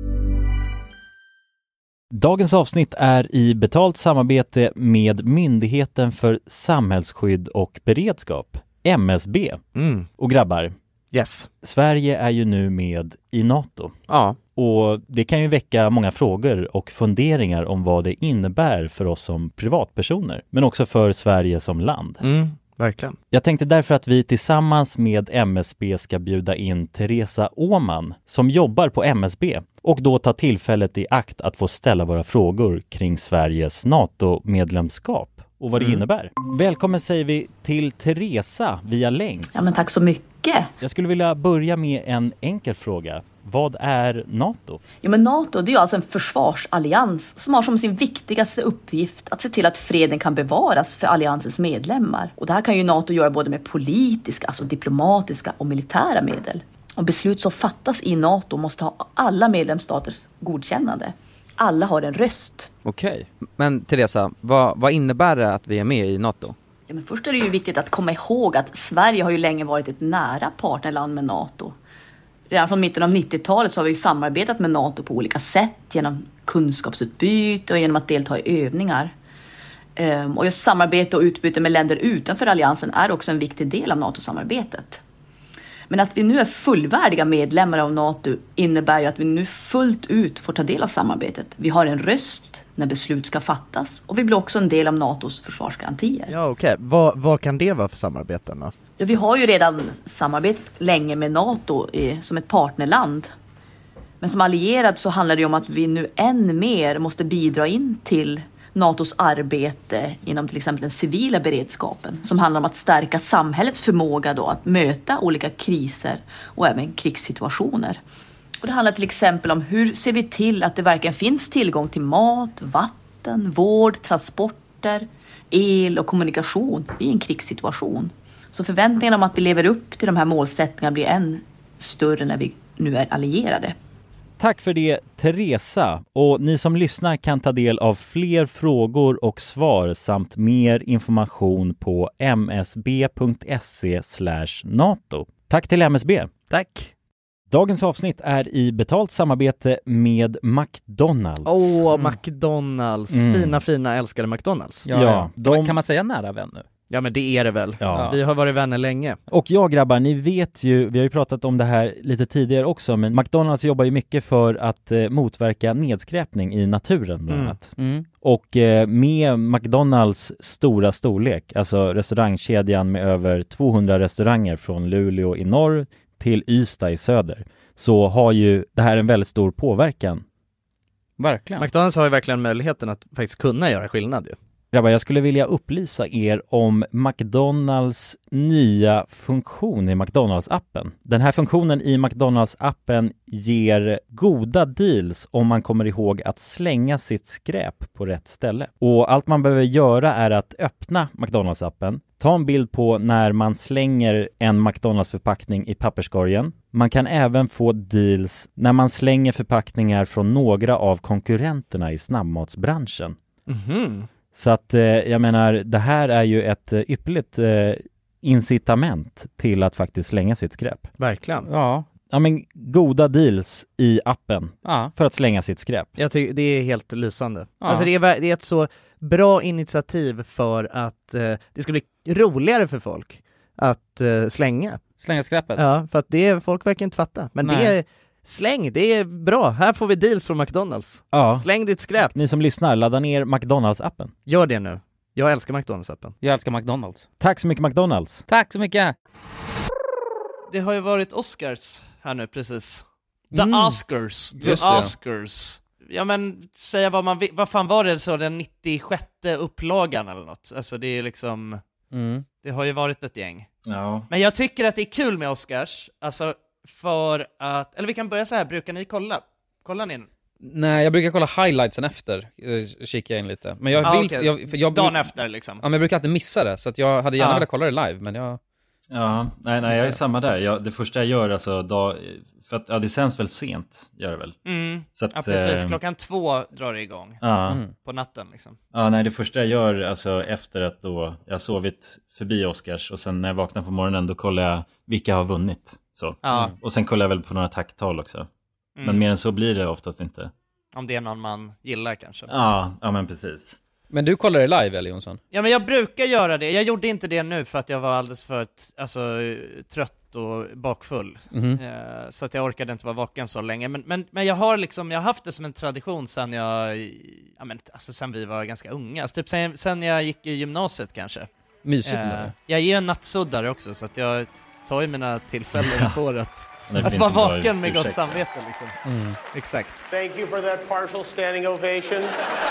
Dagens avsnitt är i betalt samarbete med Myndigheten för samhällsskydd och beredskap, MSB. Och grabbar, Sverige är ju nu med i NATO. Ja. Och det kan ju väcka många frågor och funderingar om vad det innebär för oss som privatpersoner, men också för Sverige som land. Verkligen. Jag tänkte därför att vi tillsammans med MSB ska bjuda in Teresa Åman som jobbar på MSB och då ta tillfället i akt att få ställa våra frågor kring Sveriges NATO-medlemskap och vad det innebär. Välkommen säger vi till Teresa via länk. Ja, men tack så mycket. Jag skulle vilja börja med en enkel fråga. Vad är NATO? Ja, men NATO, det är ju alltså en försvarsallians som har som sin viktigaste uppgift att se till att freden kan bevaras för alliansens medlemmar. Och det här kan ju NATO göra både med politiska, alltså diplomatiska och militära medel. Och beslut som fattas i NATO måste ha alla medlemsstaters godkännande. Alla har en röst. Okej. Men Teresa, vad innebär det att vi är med i NATO? Ja, men först är det ju viktigt att komma ihåg att Sverige har ju länge varit ett nära partnerland med NATO. Redan från mitten av 90-talet så har vi samarbetat med NATO på olika sätt genom kunskapsutbyte och genom att delta i övningar. Och just samarbete och utbyte med länder utanför alliansen är också en viktig del av NATO-samarbetet. Men att vi nu är fullvärdiga medlemmar av NATO innebär ju att vi nu fullt ut får ta del av samarbetet. Vi har en röst när beslut ska fattas och vi blir också en del av NATOs försvarsgarantier. Ja, okej. Vad kan det vara för samarbeten då? Ja, vi har ju redan samarbetat länge med NATO som ett partnerland. Men som allierad så handlar det om att vi nu än mer måste bidra in till NATOs arbete inom till exempel den civila beredskapen som handlar om att stärka samhällets förmåga då att möta olika kriser och även krigssituationer. Och det handlar till exempel om hur ser vi till att det verkligen finns tillgång till mat, vatten, vård, transporter, el och kommunikation i en krigssituation. Så förväntningarna om att vi lever upp till de här målsättningarna blir än större när vi nu är allierade. tack för det, Teresa. Och ni som lyssnar kan ta del av fler frågor och svar samt mer information på msb.se/NATO. Tack till MSB. Tack. Dagens avsnitt är i betalt samarbete med McDonalds. McDonalds. Fina, älskade McDonalds. Ja. Kan man säga nära vän nu? Ja, men det är det väl. Ja. Vi har varit vänner länge. Och ja, grabbar, ni vet ju, vi har ju pratat om det här lite tidigare också, men McDonalds jobbar ju mycket för att motverka nedskräpning i naturen bland annat. Och med McDonalds stora storlek, alltså restaurangkedjan med över 200 restauranger från Luleå i norr till Ystad i söder, så har ju det här en väldigt stor påverkan. Verkligen. McDonalds har ju verkligen möjligheten att faktiskt kunna göra skillnad ju. Grabbar, jag skulle vilja upplysa er om McDonalds nya funktion i McDonalds-appen. Den här funktionen i McDonalds-appen ger goda deals om man kommer ihåg att slänga sitt skräp på rätt ställe. Och allt man behöver göra är att öppna McDonalds-appen, ta en bild på när man slänger en McDonalds-förpackning i papperskorgen. Man kan även få deals när man slänger förpackningar från några av konkurrenterna i snabbmatsbranschen. Så att jag menar, det här är ju ett ypperligt incitament till att faktiskt slänga sitt skräp. Verkligen. Ja. Ja, men goda deals i appen för att slänga sitt skräp. Jag tycker det är helt lysande. Ja. Alltså det är ett så bra initiativ för att det ska bli roligare för folk att slänga skräpet. Ja, för att folk verkar inte fatta. Men släng, det är bra. Här får vi deals från McDonalds. Ja. Släng ditt skräp. Ni som lyssnar, ladda ner McDonalds-appen. Gör det nu. Jag älskar McDonalds-appen. Jag älskar McDonalds. Tack så mycket, McDonalds. Tack så mycket. Det har ju varit Oscars här nu precis. The Oscars. Ja, men säga vad man vill. Vad fan var det så, den 96:e upplagan eller något? Alltså det är liksom det har ju varit ett gäng. Ja. Men jag tycker att det är kul med Oscars. Alltså för att, eller vi kan börja så här, brukar ni kolla? Kollar ni? Nej, jag brukar kolla highlightsen efter, kikar jag in lite. Men jag vill, okay. jag dagen efter liksom. Ja, men jag brukar alltid missa det, så att jag hade gärna velat kolla det live, men jag... Ja, nej, jag är samma där. Det första jag gör, alltså, för att det sänds väl sent, gör det väl? Så att, ja, precis. 2:00 drar det igång på natten liksom. Ja, nej, det första jag gör, alltså efter att då jag har sovit förbi Oscars och sen när jag vaknar på morgonen, då kollar jag vilka har vunnit. Så. Och sen kollar jag väl på några tacktal också. Men mer än så blir det oftast inte. Om det är någon man gillar kanske. Ja, men precis. Men du kollar det live, eller Jonsson? Ja, men jag brukar göra det. Jag gjorde inte det nu för att jag var alldeles för trött och bakfull. Så att jag orkade inte vara vaken så länge. Men jag har haft det som en tradition sen sen vi var ganska unga. Alltså, typ sen jag gick i gymnasiet kanske. Mysigt jag är ju en nattsuddare också, så att jag tar ju mina tillfällen för att vara vaken med gott samvete liksom. Exakt. Thank you for that partial standing ovation.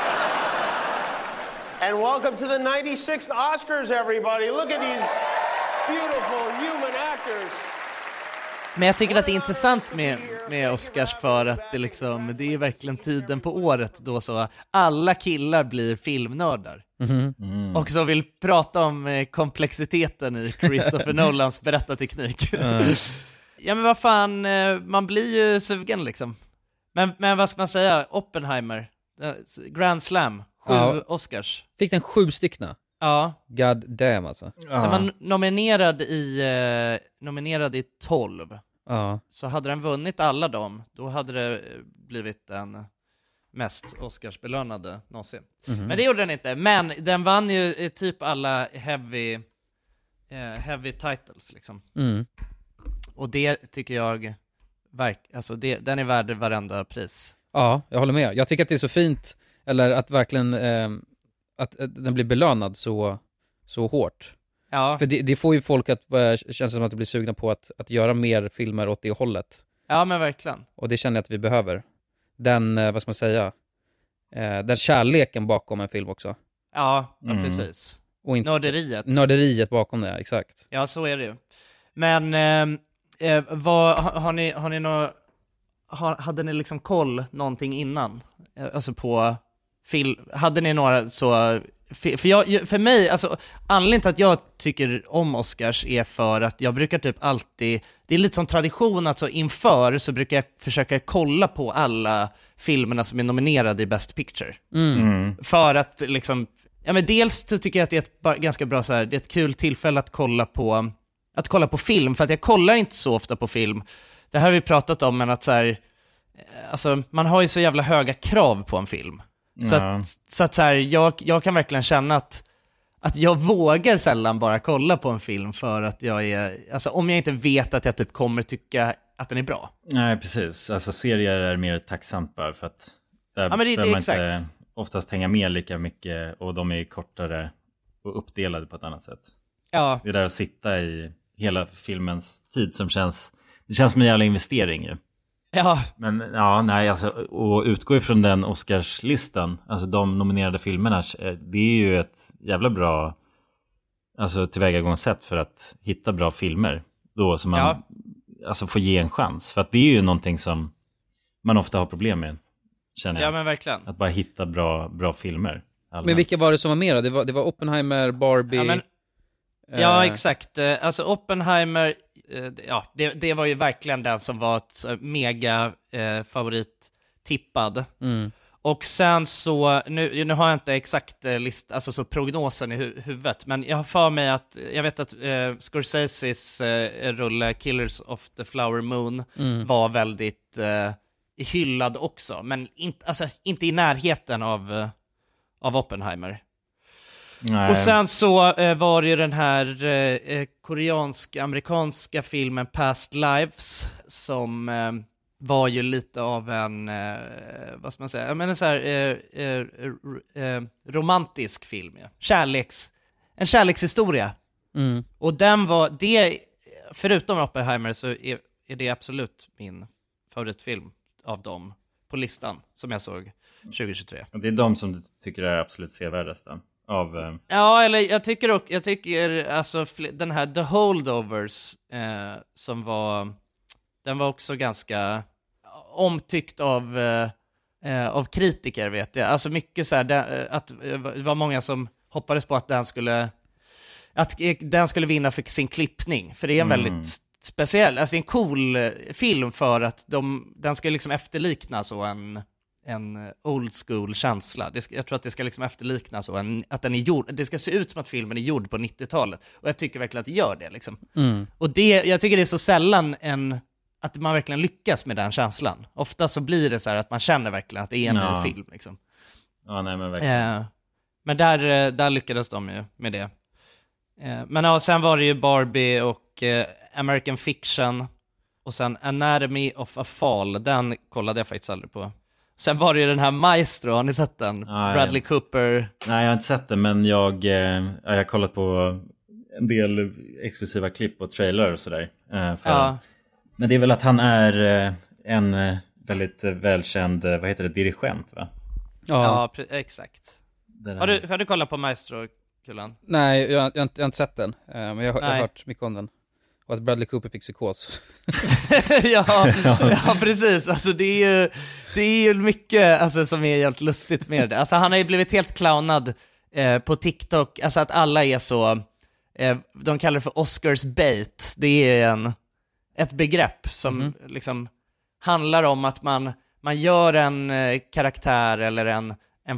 And welcome to the 96th Oscars, everybody. Look at these beautiful human actors. Men jag tycker att det är intressant med Oscars för att det är verkligen tiden på året då så alla killar blir filmnördar. Och så vill prata om komplexiteten i Christopher Nolans berättarteknik. Ja, men vad fan, man blir ju sugen liksom. Men vad ska man säga? Oppenheimer, Grand Slam, 7 Oscars. Fick den 7 styckna? Ja. God damn alltså. Den var nominerad i 12. Så hade den vunnit alla dem, då hade det blivit den mest Oscarsbelönade någonsin. Men det gjorde den inte. Men den vann ju typ alla heavy titles liksom. Och det tycker jag den är värd varenda pris. Ja, jag håller med. Jag tycker att det är så fint, eller att verkligen att den blir belönad så hårt. Ja. För det får ju folk att känns som att det blir sugna på att göra mer filmer åt det hållet. Ja, men verkligen. Och det känner jag att vi behöver. Den, vad ska man säga, den kärleken bakom en film också. Ja, precis. Och Nörderiet bakom det, exakt. Ja, så är det ju. Men har ni hade ni liksom koll någonting innan? Alltså på film, hade ni några så för mig, alltså anledningen till att jag tycker om Oscars är för att jag brukar typ alltid, det är lite som tradition att så inför så brukar jag försöka kolla på alla filmerna som är nominerade i Best Picture. För att liksom, ja men dels så tycker jag att det är ett ganska bra så här, det är ett kul tillfälle att kolla på film, för att jag kollar inte så ofta på film. Det här har vi pratat om, men att så här, alltså man har ju så jävla höga krav på en film. Så att så här, jag kan verkligen känna att jag vågar sällan bara kolla på en film för att jag är, alltså om jag inte vet att jag typ kommer tycka att den är bra. Nej, precis. Alltså serier är mer tacksamt bara för att där men det man exakt. inte oftast hänga med lika mycket och de är kortare och uppdelade på ett annat sätt. Ja. Det är där att sitta i hela filmens tid som känns som en jävla investering ju. Ja. Men ja, nej, alltså, och utgå ifrån den Oscarslistan, alltså de nominerade filmerna, det är ju ett jävla bra alltså tillvägagångssätt för att hitta bra filmer då som man alltså får ge en chans, för att det är ju någonting som man ofta har problem med, känner jag. Ja, men verkligen. Att bara hitta bra filmer. Allmänt. Men vilka var det som var med då? Det var Oppenheimer, Barbie... Ja, exakt. Alltså Oppenheimer, det var ju verkligen den som var ett mega favorit-tippad. Och sen så, nu har jag inte exakt alltså så prognosen i huvudet, men jag har för mig att, jag vet att Scorseses rulle Killers of the Flower Moon var väldigt hyllad också, men inte i närheten av Oppenheimer. Nej. Och sen så var det ju den här koreansk-amerikanska filmen Past Lives som var ju lite av en, vad ska man säga, jag menar så här, romantisk film. Ja. En kärlekshistoria. Och den var, förutom Oppenheimer så är det absolut min favoritfilm av dem på listan som jag såg 2023. Och det är de som du tycker är absolut sevärdaste? Ja, eller jag tycker alltså den här The Holdovers som den var också ganska omtyckt av kritiker, vet jag. Alltså mycket så här, att det var många som hoppades på att den skulle vinna för sin klippning, för det är en väldigt speciell, alltså en cool film för att den ska liksom efterlikna så en old school känsla. Jag tror att det ska liksom efterlikna så att den är gjord, det ska se ut som att filmen är gjord på 90-talet, och jag tycker verkligen att det gör det liksom. Och jag tycker det är så sällan att man verkligen lyckas med den känslan. Ofta så blir det så här att man känner verkligen att det är en ny film liksom. Ja, nej men verkligen. Men där lyckades de ju med det. Men ja, sen var det ju Barbie och American Fiction och sen Anatomy of a Fall, den kollade jag faktiskt aldrig på. Sen var det ju den här Maestro, har ni sett den? Bradley Cooper. Nej, jag har inte sett den, men jag har kollat på en del exklusiva klipp och trailer och sådär. Men det är väl att han är en väldigt välkänd, vad heter det, dirigent, va? Ja, exakt. Har du kollat på Maestro, Kullan? Nej, jag har inte sett den, men jag har hört mycket om den. Och att Bradley Cooper fick psykos. ja, precis. Alltså det är ju mycket alltså, som är helt lustigt med det. Alltså han har ju blivit helt clownad på TikTok. Alltså att alla är så, de kallar det för Oscars bait. Det är ett begrepp som liksom handlar om att man gör en karaktär eller en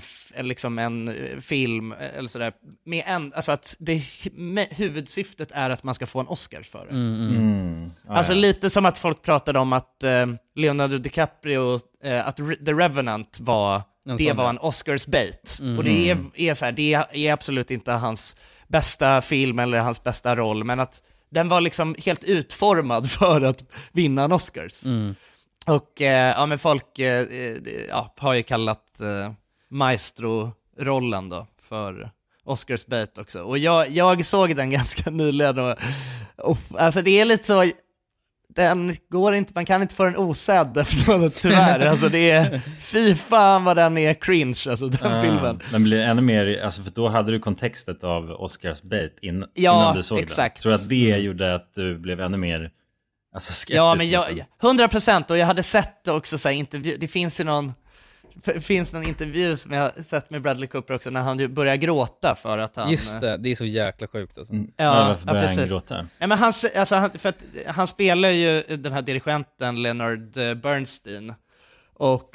film eller sådär med alltså att huvudsyftet är att man ska få en Oscar för det. Alltså lite som att folk pratade om att Leonardo DiCaprio att The Revenant var en Oscars bait. Och det är så här, det är absolut inte hans bästa film eller hans bästa roll, men att den var liksom helt utformad för att vinna en Oscars. Och men folk har ju kallat Maestro-rollen då för Oscars bait också. Och jag såg den ganska nyligen och alltså det är lite så, den går inte, man kan inte få den osedd efteråt tyvärr. Alltså det är, fy fan vad den är cringe, alltså den filmen. Den blir ännu mer, alltså för då hade du kontextet av Oscars bait innan du såg exakt. den. Tror att det gjorde att du blev ännu mer skeptisk? Ja, men 100%, och jag hade sett också så här intervju, det finns ju någon finns någon intervju som jag har sett med Bradley Cooper också när han börjar gråta för att han... Just det är så jäkla sjukt alltså. Ja, precis. Han gråta? Ja, men för att han spelar ju den här dirigenten Leonard Bernstein och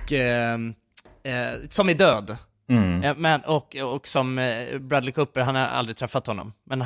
som är död. Men, och som Bradley Cooper, han har aldrig träffat honom. Men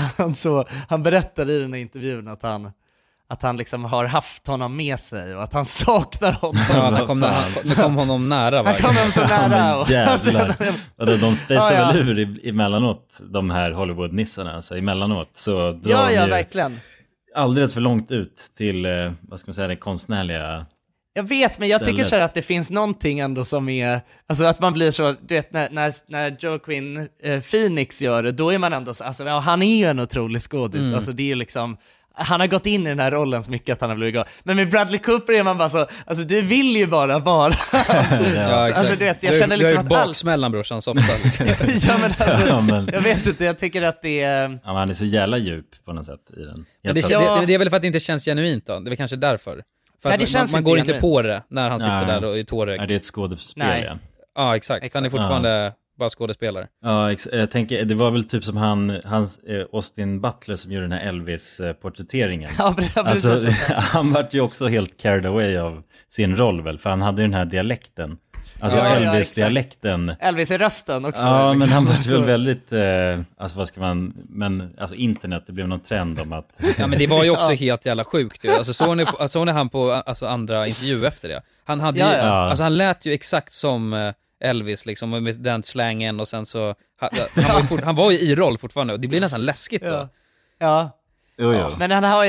han berättar i den här intervjun att han liksom har haft honom med sig och att han saknar honom. Ja, han kom honom nära. Han kom honom så nära. Jävlar. De spejsar väl ur emellanåt, de här Hollywood-nissarna. Alltså, emellanåt så drar de verkligen alldeles för långt ut till, vad ska man säga, det konstnärliga. Jag vet, men jag tycker så här att det finns någonting ändå som är, alltså att man blir så, du vet, när Joaquin Phoenix gör det, då är man ändå så, alltså han är ju en otrolig skådis, alltså det är ju liksom, han har gått in i den här rollen så mycket att han har blivit glad. Men med Bradley Cooper är man bara så, alltså du vill ju bara vara. Alltså du vet, jag känner liksom att baksmällan brorsan så ofta. Ja men alltså, jag vet inte, jag tycker att det är... Ja, han är så jävla djup på något sätt i den. Men det är väl för att det inte känns genuint då, det är väl kanske därför. För att man går inte på det när han sitter där och är tårögd. Nej, det är ett skådespel. Ja, exakt. Han är fortfarande bara skådespelare. Ja, jag tänker, det var väl typ som hans Austin Butler som gjorde den här Elvis-porträtteringen. Ja, alltså, han var ju också helt carried away av sin roll väl, för han hade ju den här dialekten. Alltså Elvis-dialekten. Elvis i rösten också. Ja, men han var väl väldigt, alltså vad ska man, men alltså internet, det blev någon trend om att... Ja, men det var ju också helt jävla sjukt ju. Alltså såg ni han på alltså, andra intervju efter det? Han hade ju, alltså han lät ju exakt som Elvis liksom, med den slangen och sen så, han var ju i roll fortfarande och det blir nästan läskigt då. Ja. Jo. Men han har,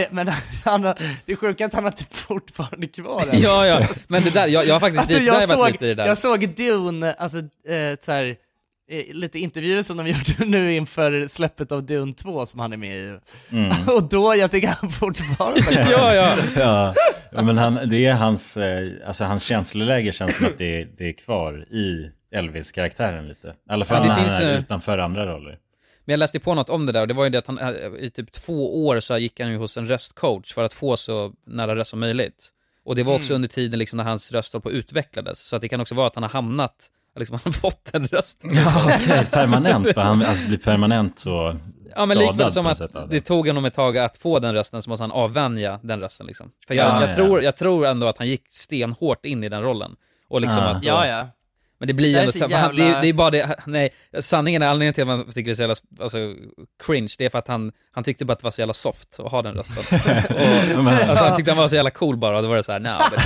det är sjukt att han har typ fortfarande kvar det. Ja, men det där, jag har faktiskt alltså, lite i det där. Jag såg Dune, alltså så här, lite intervjuer som de gjorde nu inför släppet av Dune 2 som han är med i. Och då, jag tycker han fortfarande ja, men det är hans, alltså hans känsloläge känns som att det är kvar i Elvis-karaktären lite. I alla fall när han är utanför andra roller. Men jag läste på något om det där och det var ju det att han i typ 2 år så gick han ju hos en röstcoach för att få så nära röst som möjligt. Och det var också under tiden liksom när hans röst på utvecklades. Så att det kan också vara att han har hamnat, liksom han har fått en röst. Ja, okej, permanent. Han alltså blir permanent så ja, men likväl som att det tog honom ett tag att få den rösten så måste han avvänja den rösten liksom. För jag tror ändå att han gick stenhårt in i den rollen. Och liksom att men det blir ändå det är bara det, nej, sanningen är anledningen till att man tycker det är så jävla alltså, cringe, det är för att han tyckte bara att det var så jävla soft att ha den rösten. Och, alltså, han tyckte han var så jävla cool bara, och då var det så här,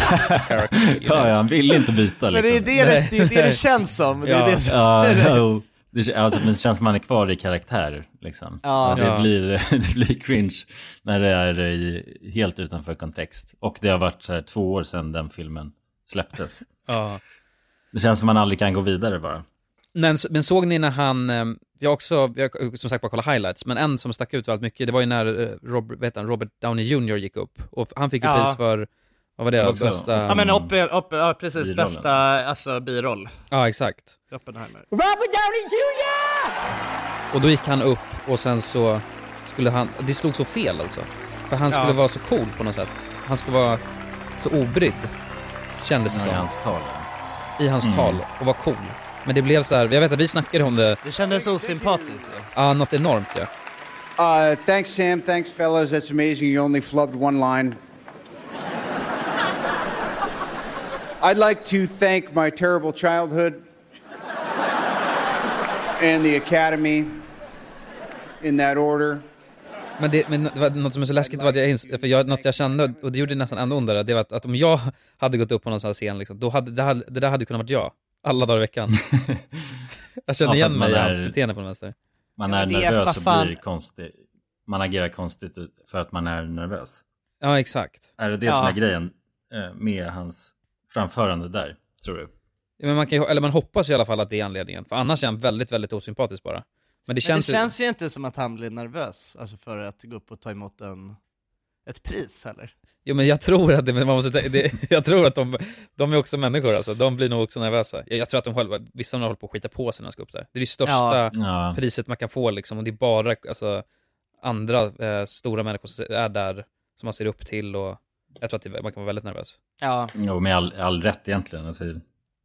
ja, han ville inte byta liksom. Men det är det känns som. Det är det som alltså, men det känns som man är kvar i karaktär liksom. Det blir cringe när det är helt utanför kontext. Och det har varit så här 2 år sedan den filmen släpptes. Det känns som man aldrig kan gå vidare bara. Men såg ni när han, jag som sagt bara kolla highlights, men en som stack ut väldigt mycket, det var ju när Robert Downey Jr. gick upp. Och han fick ju pris för, vad var det då? Bästa... Ja men precis, biroll. Bästa alltså biroll. Ja, exakt. Oppenheimer. Robert Downey Jr. Och då gick han upp och sen så skulle han, det slog så fel alltså. För han skulle vara så cool på något sätt. Han skulle vara så obrydd, kändes det som. I hans tal och var cool. Men det blev så här, jag vet att vi snackade om det. Det kändes så sympatiskt. Ja, något enormt, Thanks Sam, thanks fellas, that's amazing. You only flubbed one line. I'd like to thank my terrible childhood and the Academy in that order. Men det var något som är så läskigt, var att något jag kände, och det gjorde nästan ännu ondare, det var att om jag hade gått upp på någon sån här scen liksom, då hade det där hade kunnat varit jag alla dagar i veckan. Jag känner igen mig i hans beteende på den vänster. Man är nervös och blir konstig. Man agerar konstigt för att man är nervös. Ja, exakt. Är det som är grejen med hans framförande där, tror du? Ja, men man hoppas i alla fall att det är anledningen, för annars är han väldigt, väldigt osympatisk bara. Men det känns ju inte som att han blir nervös, alltså för att gå upp och ta emot ett pris eller. Jo, men jag tror att jag tror att de är också människor alltså. De blir nog också nervösa. Jag tror att de själva, vissa håller på att skita på sig när de ska upp där. Det är det största priset man kan få liksom, och det är bara alltså andra stora människor som är där som man ser upp till, och jag tror att man kan vara väldigt nervös. Ja. Jo, med all rätt egentligen. Alltså,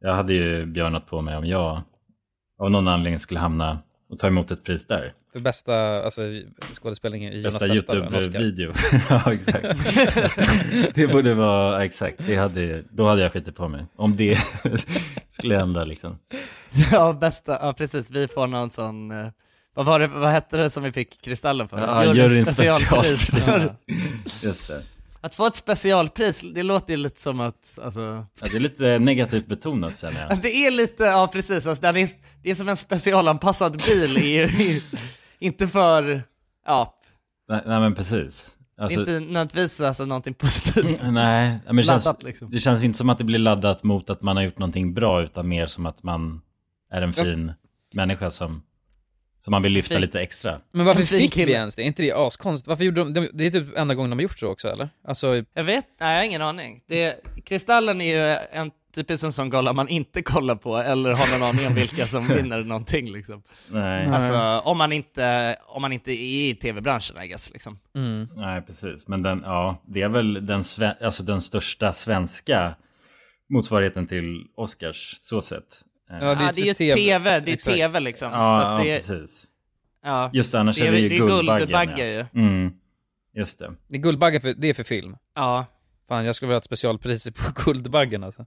Jag hade ju björnat på mig om jag av någon anledning skulle hamna och ta emot ett pris där. För bästa skådespelningen i Jonas bästa YouTube-video. Ja, exakt. Det borde vara, exakt. Då hade jag skitit på mig. Om det skulle hända liksom. Ja, precis. Vi får någon sån... Vad hette det som vi fick Kristallen för? Ja, juryns specialpris. Just det. Att få ett specialpris, det låter ju lite som att... Alltså... Ja, det är lite negativt betonat, känner jag. Alltså det är lite, ja precis, alltså, det är som en specialanpassad bil, inte för, ja. Nej men precis. Alltså, inte nödvändigtvis alltså, någonting positivt. Nej, men laddat, liksom. Det känns inte som att det blir laddat mot att man har gjort någonting bra, utan mer som att man är en fin människa som man vill lyfta lite extra. Men varför fick vi ens det? Är inte det askonst? Varför gjorde de det? Är typ enda gången de har gjort så också, eller? Alltså... Jag har ingen aning. Kristallen är ju en typisk en sån gala man inte kollar på eller har någon aning om vilka som vinner någonting liksom. Nej. Alltså om man inte är i tv-branschen, I guess, liksom. Mm. Nej, precis. Men det är väl den största svenska motsvarigheten till Oscars, så sett. Ja, det är ju TV, det är TV liksom. Ja, så att precis. Ja, just det, annars är det ju Guldbaggen. Ju. Just det. Det är Guldbaggen, det är för film. Ja. Fan, jag skulle vilja ha ett specialpris på Guldbaggen alltså.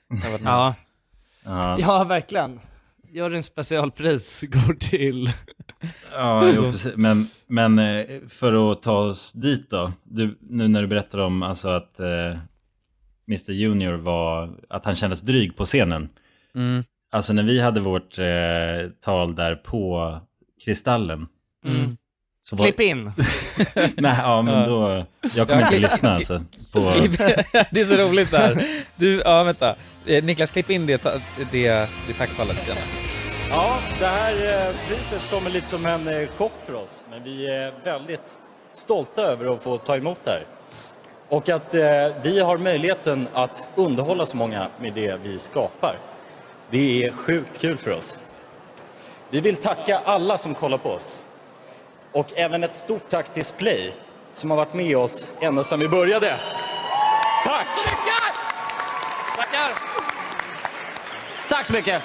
Ja, verkligen. Gör en specialpris, går till... Ja, jo, precis. Men för att ta oss dit då. Nu när du berättar om alltså att Mr. Junior att han kändes dryg på scenen. Mm. Alltså när vi hade vårt tal där på Kristallen. Mm. Klipp in. Nej, ja, men då... Jag kommer inte lyssna alltså. Det är så roligt så här. Vänta. Niklas, klipp in det tackfallet igen. Ja, det här priset kommer lite som en chock för oss. Men vi är väldigt stolta över att få ta emot det här. Och att vi har möjligheten att underhålla så många med det vi skapar. Det är sjukt kul för oss. Vi vill tacka alla som kollar på oss. Och även ett stort tack till Splay som har varit med oss ända sedan vi började. Tack! Tackar! Tack så mycket!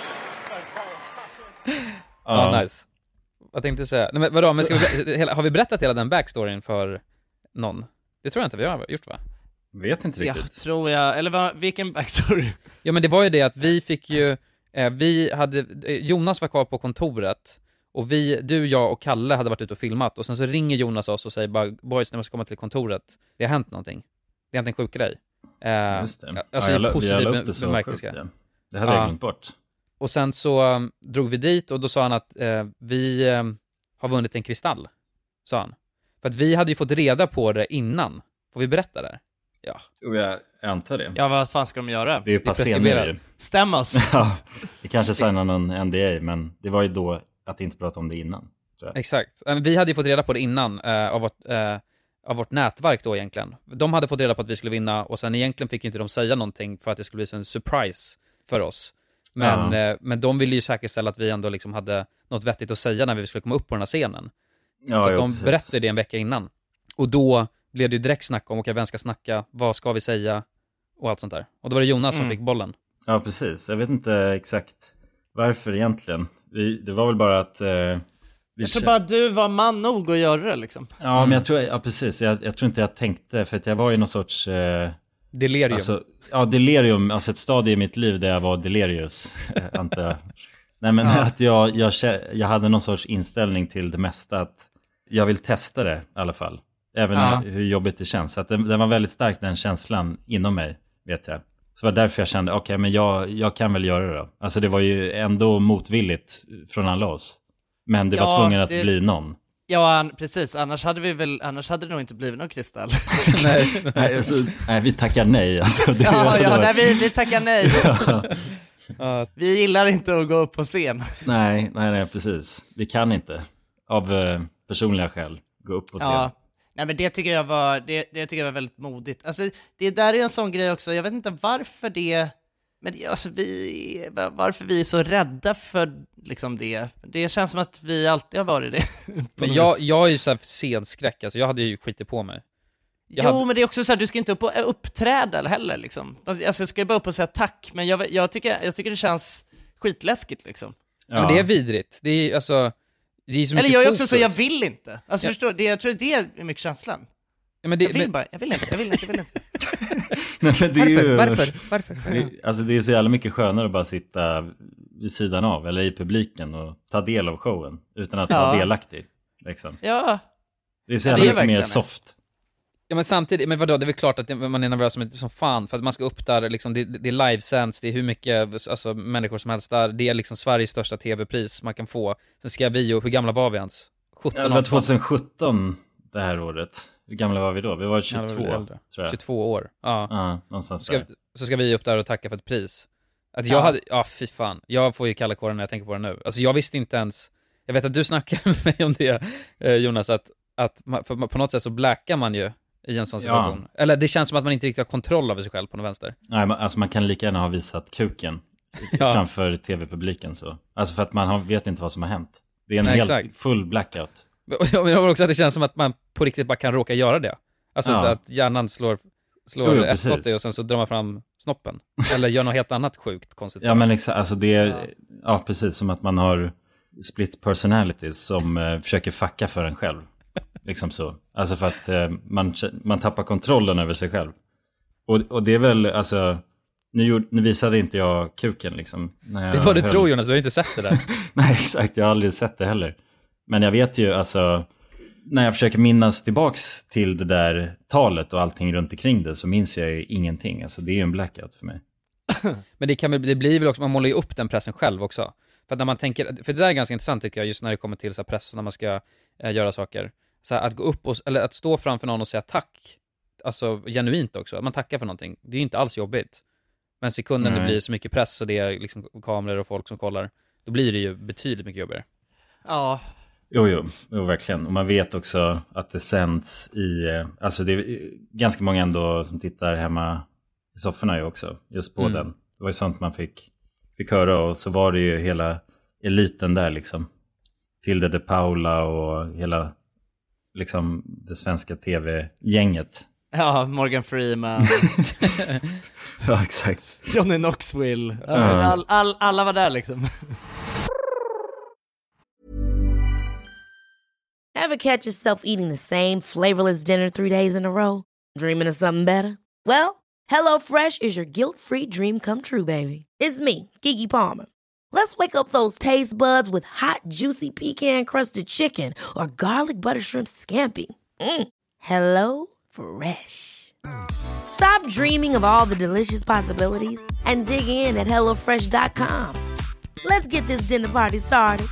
Ja, nice. Vad tänkte du säga? Nej, men vadå, men har vi berättat hela den backstoryn för någon? Det tror jag inte vi har gjort, va? Vet inte riktigt. Ja, tror jag. Eller vilken backstory? Ja, men det var ju det att vi fick ju... Jonas var kvar på kontoret. Och du, jag och Kalle hade varit ute och filmat. Och sen så ringer Jonas oss och säger bara: boys, ni måste komma till kontoret. Det har hänt någonting. Det har hänt en sjuk grej. Just det. Alltså i positiv bemärkelse. Det hade jag glömt bort. Och sen så drog vi dit och då sa han att vi har vunnit en kristall, sa han. För att vi hade ju fått reda på det innan. Får vi berätta det? Ja. Och jag antar det. Ja, vad fan ska de göra? Det är ju passé nu. Stäm oss. Ja, vi kanske signar någon NDA, men det var ju då att inte prata om det innan. Exakt. Vi hade ju fått reda på det innan av vårt nätverk då egentligen. De hade fått reda på att vi skulle vinna och sen egentligen fick inte de säga någonting för att det skulle bli en surprise för oss. Men de ville ju säkerställa att vi ändå liksom hade något vettigt att säga när vi skulle komma upp på den här scenen. Så att de berättade det en vecka innan. Och då blev det ju direkt snack om, okej, vem ska snacka, vad ska vi säga och allt sånt där. Och då var det Jonas som fick bollen. Ja, precis. Jag vet inte exakt varför egentligen. Det var väl bara att... jag tror bara att du var man nog att göra det liksom. Ja, men jag tror, precis. Jag tror inte jag tänkte, för att jag var i någon sorts... delirium. Alltså, delirium. Alltså ett stadie i mitt liv där jag var delirious, antar jag. Nej, men att jag hade någon sorts inställning till det mesta, att jag vill testa det i alla fall. Även hur jobbigt det känns. Så att den var väldigt stark, den känslan inom mig, vet jag. Så det var därför jag kände, okej, men jag kan väl göra det då. Alltså det var ju ändå motvilligt från alla oss. Men det var tvungen att bli någon. Ja, precis. Annars hade det nog inte blivit någon kristall. Nej, vi tackar nej. Alltså, vi tackar nej. Vi gillar inte att gå upp på scen. Nej, precis. Vi kan inte, av personliga skäl, gå upp på scen. Ja. Nej, men det tycker jag var väldigt modigt. Alltså, det där är en sån grej också. Jag vet inte varför det... Men alltså, varför vi är så rädda för liksom det. Det känns som att vi alltid har varit det. Men jag är ju så här scenskräck. Alltså, jag hade ju skitit på mig. Men det är också så här, du ska inte upp och uppträda jag ska bara upp och säga tack, men jag tycker det känns skitläskigt liksom. Ja. Men det är vidrigt. Det är alltså... Det är så eller mycket jag är fokus. också så, jag vill inte. Alltså förstår du, jag tror det är mycket känslan. Ja, men det, jag vill inte. Nej, men det är ju, Varför? Alltså det är så jävla mycket skönare att bara sitta vid sidan av eller i publiken och ta del av showen utan att vara delaktig liksom. Ja. Det är så jävla mycket mer soft. Ja, men samtidigt, men vadå, det är väl klart att man är nervös som fan för att man ska upp där liksom, det är livesänds, det är hur mycket alltså, människor som helst där, det är liksom Sveriges största tv-pris man kan få. Sen ska vi hur gamla var vi ens? 17, det var 2017 det här året. Hur gamla var vi då? Vi var 22, tror jag. 22 år, ja. Någonstans så ska vi upp där och tacka för ett pris. Alltså jag hade, fy fan, jag får ju kalla kåren när jag tänker på det nu. Alltså jag visste inte ens, jag vet att du snackade med mig om det, Jonas, att för på något sätt så blackar man ju i en sån situation. Eller det känns som att man inte riktigt har kontroll över sig själv på någon vänster. Nej, alltså man kan lika gärna ha visat kuken framför tv-publiken så. Alltså för att man vet inte vad som har hänt. Det är en helt full blackout. Jag menar också att det känns som att man på riktigt bara kan råka göra det. Alltså att hjärnan slår S80 och sen så drar man fram snoppen. Eller gör något helt annat sjukt konstigt. Ja, men exakt, alltså det är precis som att man har split personalities som försöker fucka för en själv. Liksom så. Alltså för att man tappar kontrollen över sig själv. Och det är väl, alltså nu visade inte jag kuken liksom. Det är vad du tror, Jonas, du har inte sett det där. Nej, exakt, jag har aldrig sett det heller. Men jag vet ju, alltså när jag försöker minnas tillbaks till det där talet och allting runt omkring det så minns jag ju ingenting. Alltså det är ju en blackout för mig. Men det blir väl också, man målar ju upp den pressen själv också. För att när man tänker, för det där är ganska intressant tycker jag, just när det kommer till så här press när man ska göra saker. Så här, att gå upp eller att stå framför någon och säga tack, alltså genuint också, att man tackar för någonting, det är ju inte alls jobbigt. Men sekunden det blir så mycket press och det är liksom kameror och folk som kollar, då blir det ju betydligt mycket jobbigare. Ja. Jo, verkligen. Och man vet också att det sänds alltså det är ganska många ändå som tittar hemma i sofforna ju också, just på den. Det var ju sånt man fick höra, och så var det ju hela eliten där liksom. Tilde de Paula och hela liksom det svenska tv-gänget. Ja, Morgan Freeman. Ja, exakt. Johnny Knoxville. Alla var där liksom. Ever catch yourself eating the same flavorless dinner 3 days in a row? Dreaming of something better? Well, HelloFresh is your guilt-free dream come true, baby. It's me, Keke Palmer. Let's wake up those taste buds with hot, juicy pecan-crusted chicken or garlic butter shrimp scampi. Hello Fresh. Stop dreaming of all the delicious possibilities and dig in at HelloFresh.com. Let's get this dinner party started.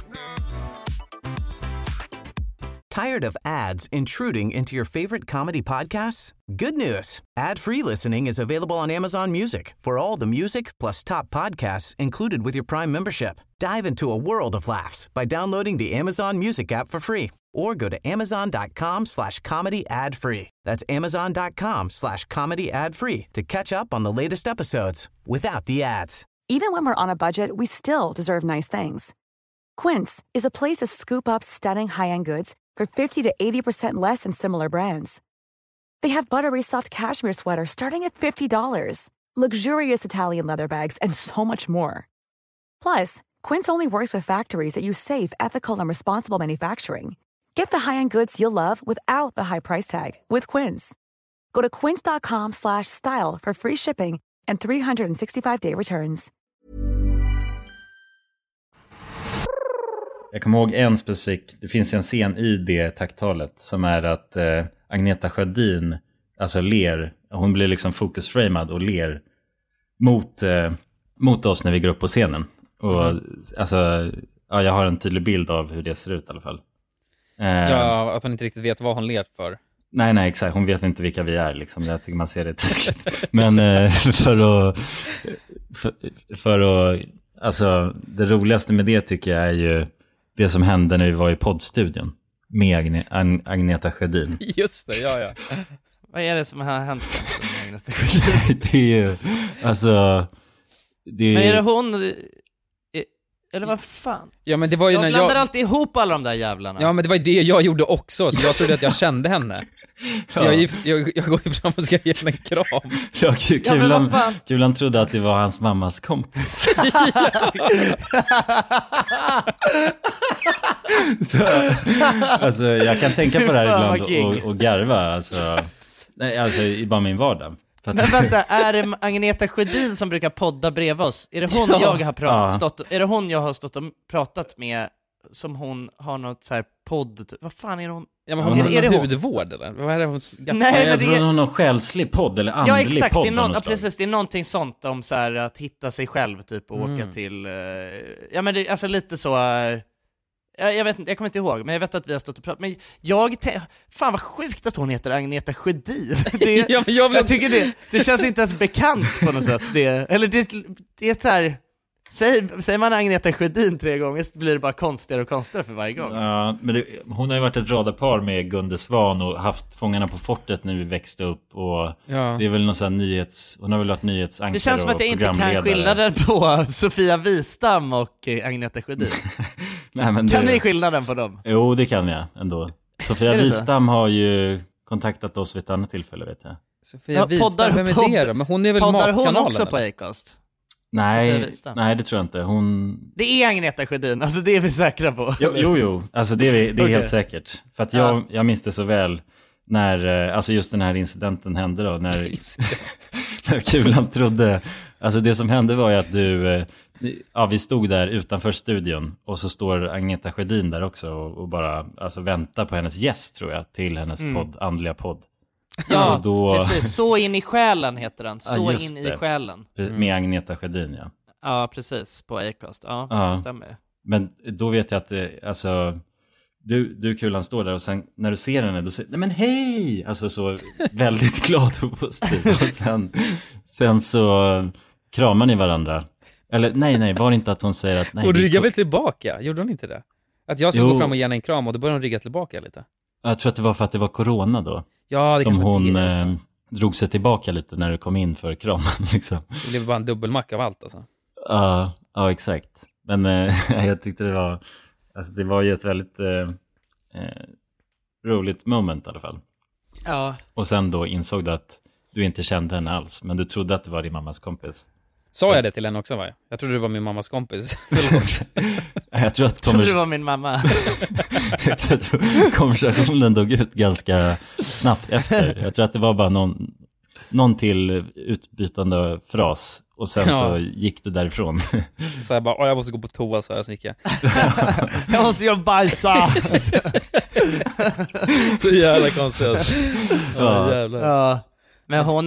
Tired of ads intruding into your favorite comedy podcasts? Good news. Ad-free listening is available on Amazon Music for all the music plus top podcasts included with your Prime membership. Dive into a world of laughs by downloading the Amazon Music app for free or go to amazon.com/comedy ad-free. That's amazon.com/comedy ad-free to catch up on the latest episodes without the ads. Even when we're on a budget, we still deserve nice things. Quince is a place to scoop up stunning high-end goods for 50 to 80% less than similar brands. They have buttery soft cashmere sweaters starting at $50, luxurious Italian leather bags, and so much more. Plus, Quince only works with factories that use safe, ethical, and responsible manufacturing. Get the high-end goods you'll love without the high price tag with Quince. Go to quince.com/style for free shipping and 365-day returns. Jag kommer ihåg en specifik, det finns en scen i det tacktalet som är att Agneta Sjödin alltså ler, hon blir liksom fokusframad och ler mot oss när vi går upp på scenen. Och alltså, ja, jag har en tydlig bild av hur det ser ut i alla fall. Ja, att hon inte riktigt vet vad hon ler för. Nej, exakt. Hon vet inte vilka vi är liksom. Jag tycker man ser det tydligt. Men för att alltså, det roligaste med det tycker jag är ju det som hände när vi var i poddstudion med Agneta Sjödin. Just det, ja. Vad är det som har hänt med Agneta Sjödin? Det är ju, alltså... Men är det hon... Eller vad fan? Ja, men det var ju jag när blandar alltid ihop alla de där jävlarna. Ja, men det var ju det jag gjorde också, så jag trodde att jag kände henne. Så jag går ju fram och ska ge henne en kram. Ja, Kulan trodde att det var hans mammas kompis. Så, alltså, jag kan tänka på det här ibland och garva. Alltså i bara min vardag. Men vänta, är det Agneta Sjödin som brukar podda bredvid oss? Är det hon jag har är det hon jag har stått och pratat med, som hon har något så här podd? Vad fan är hon? Ja, men hon är det hudvård eller? Vad är det hon? Nej, jag tror hon har någon själslig podd eller andlig podd. Ja, exakt, det är precis, det är någonting sånt om så här att hitta sig själv typ och åka till ja, men det, alltså lite så jag vet inte, jag kommer inte ihåg, men jag vet att vi har stått och pratat. Men fan vad sjukt att hon heter Agneta Sjödin. Jag tycker det känns inte ens bekant på något sätt. Det är så här, säger man Agneta Sjödin 3 gånger så blir det bara konstigare och konstigare för varje gång. Ja, men hon har ju varit ett radarpar med Gunde Svan och haft Fångarna på fortet när vi växte upp. Och det är väl någon sån här hon har väl varit nyhetsankare. Det känns som att jag inte kan skillnaden på Sofia Wistam och Agneta Sjödin. Nej, men kan ni skillnaden på dem? Jo, det kan jag ändå. Sofia Wistam har ju kontaktat oss vid ett annat tillfälle, vet jag. Sofia Wistam, vem är det då? Men hon är väl Matkanalen? Poddar hon också eller? På Acast? Nej, det tror jag inte. Det är Agneta Sjödin, alltså det är vi säkra på. Jo, alltså det är helt säkert. För att jag minns det så väl när, alltså just den här incidenten hände då, när Kulan trodde, alltså det som hände var ju att vi stod där utanför studion och så står Agneta Sjödin där också och bara alltså väntar på hennes gäst, tror jag, till hennes andliga podd. Ja, precis. Så in i själen heter den. Så in i själen. Med Agneta Sjödin, ja. Ja, precis. På Acast. Ja, det stämmer. Men då vet jag att alltså du Kulan står där och sen när du ser henne då säger nej men hej! Alltså så väldigt glad och positiv. Och sen så kramar ni varandra. Eller nej, var det inte att hon säger att nej. Och du ryggar väl tillbaka? Gjorde hon inte det? Att jag ska gå fram och ge henne en kram och då börjar hon rygga tillbaka lite. Jag tror att det var för att det var corona då. Ja, det som hon drog sig tillbaka lite när du kom in för kramen liksom. Det blev bara en dubbelmack av allt alltså. Ja, exakt. Men jag tyckte det var ju ett väldigt roligt moment i alla fall. Ja. Och sen då insåg du att du inte kände henne alls, men du trodde att det var din mammas kompis. Sa jag det till henne också, va? Jag trodde det var min mammas kompis. Jag trodde det var min mamma. Jag tror konversationen dog ut ganska snabbt efter. Jag tror att det var bara någon till utbytande fras. Och sen så gick du därifrån. Så jag bara, jag måste gå på toa, så gick jag. Jag måste göra bajsa. Så jävla konstigt. Jävlar. Ja. Men hon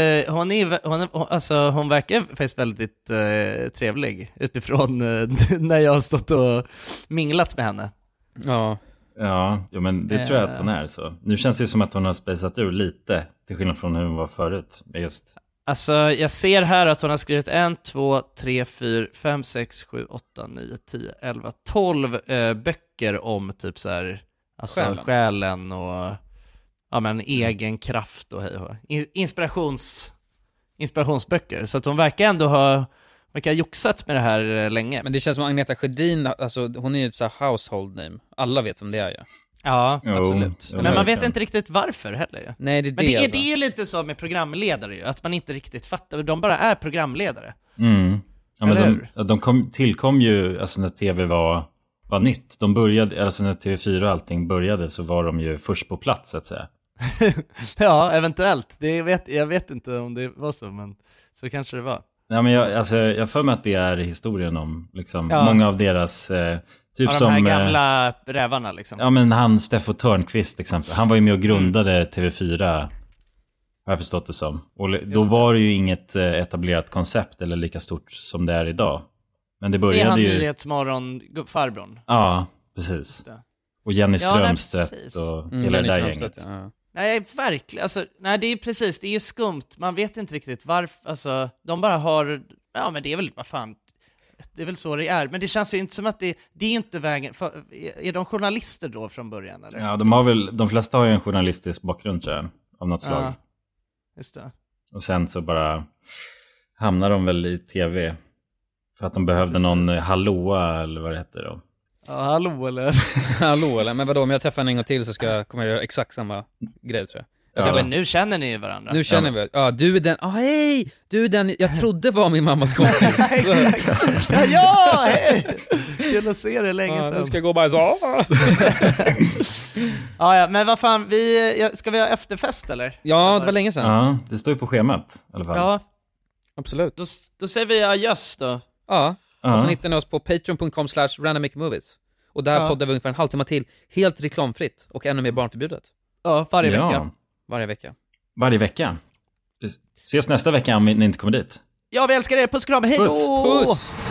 verkar faktiskt väldigt trevlig utifrån när jag har stått och minglat med henne. Ja, men det tror jag att hon är så. Nu känns det som att hon har spejsat ur lite till skillnad från hur hon var förut. Just. Alltså jag ser här att hon har skrivit 1, 2, 3, 4, 5, 6, 7, 8, 9, 10, 11, 12 böcker om typ så här, alltså själen och egen kraft och hej och inspirationsböcker. Så att hon verkar ändå ha joxat med det här länge. Men det känns som Agneta Sjödin, alltså hon är ju ett så här household name. Alla vet vem det är ju. Ja, absolut. Men man vet inte riktigt varför heller. Nej, det är ju lite så med programledare ju, att man inte riktigt fattar. De bara är programledare. Ja, men de tillkom ju alltså när tv var nytt. De började, alltså när TV4 och allting började så var de ju först på plats, så att säga. Ja, eventuellt. Jag vet inte om det var så, men så kanske det var. Ja, men jag för mig att det är historien om liksom, många av deras typ de här gamla rävarna liksom. Ja, men han Steffo Törnqvist exempel. Han var ju med och grundade TV4, har jag förstått det som. Och då var det ju inget etablerat koncept eller lika stort som det är idag. Men det började är han ju... Nyhetsmorgon farbrorn? Ja, precis. Och Jenny Strömstedt och hela det där gänget. Ja. Nej, verkligen. Alltså, nej, det är precis, det är ju skumt. Man vet inte riktigt varför, alltså, de bara har, ja men det är väl, vad fan, det är väl så det är. Men det känns ju inte som att det är inte vägen, är de journalister då från början? Eller? Ja, de flesta har ju en journalistisk bakgrund, tror jag, av något slag. Ja, just det. Och sen så bara hamnar de väl i tv För att de behövde någon hallåa eller vad det heter då. Ja, hallå eller? Hallå eller? Men vadå, om jag träffar en gång till så kommer jag göra exakt samma grej, tror jag. Ja, men nu känner ni ju varandra. Nu känner vi. Ja, du är den. Hej! Du är den jag trodde var min mammas kompis. Ja, hej! Kul att se det länge sedan. Nu ska jag gå bara så. Ja, men vad fan, ska vi ha efterfest eller? Ja, det var länge sedan. Ja, det står ju på schemat i alla fall. Ja, absolut. Då säger vi adjöss då. Ja, och så hittar ni oss på patreon.com/randommakemovies. Och där poddar vi ungefär en halvtimme till, helt reklamfritt och ännu mer barnförbjudet. Ja, varje vecka. Varje vecka. Ses nästa vecka om ni inte kommer dit. Ja, vi älskar er. Puss och kram. Hej då! Puss!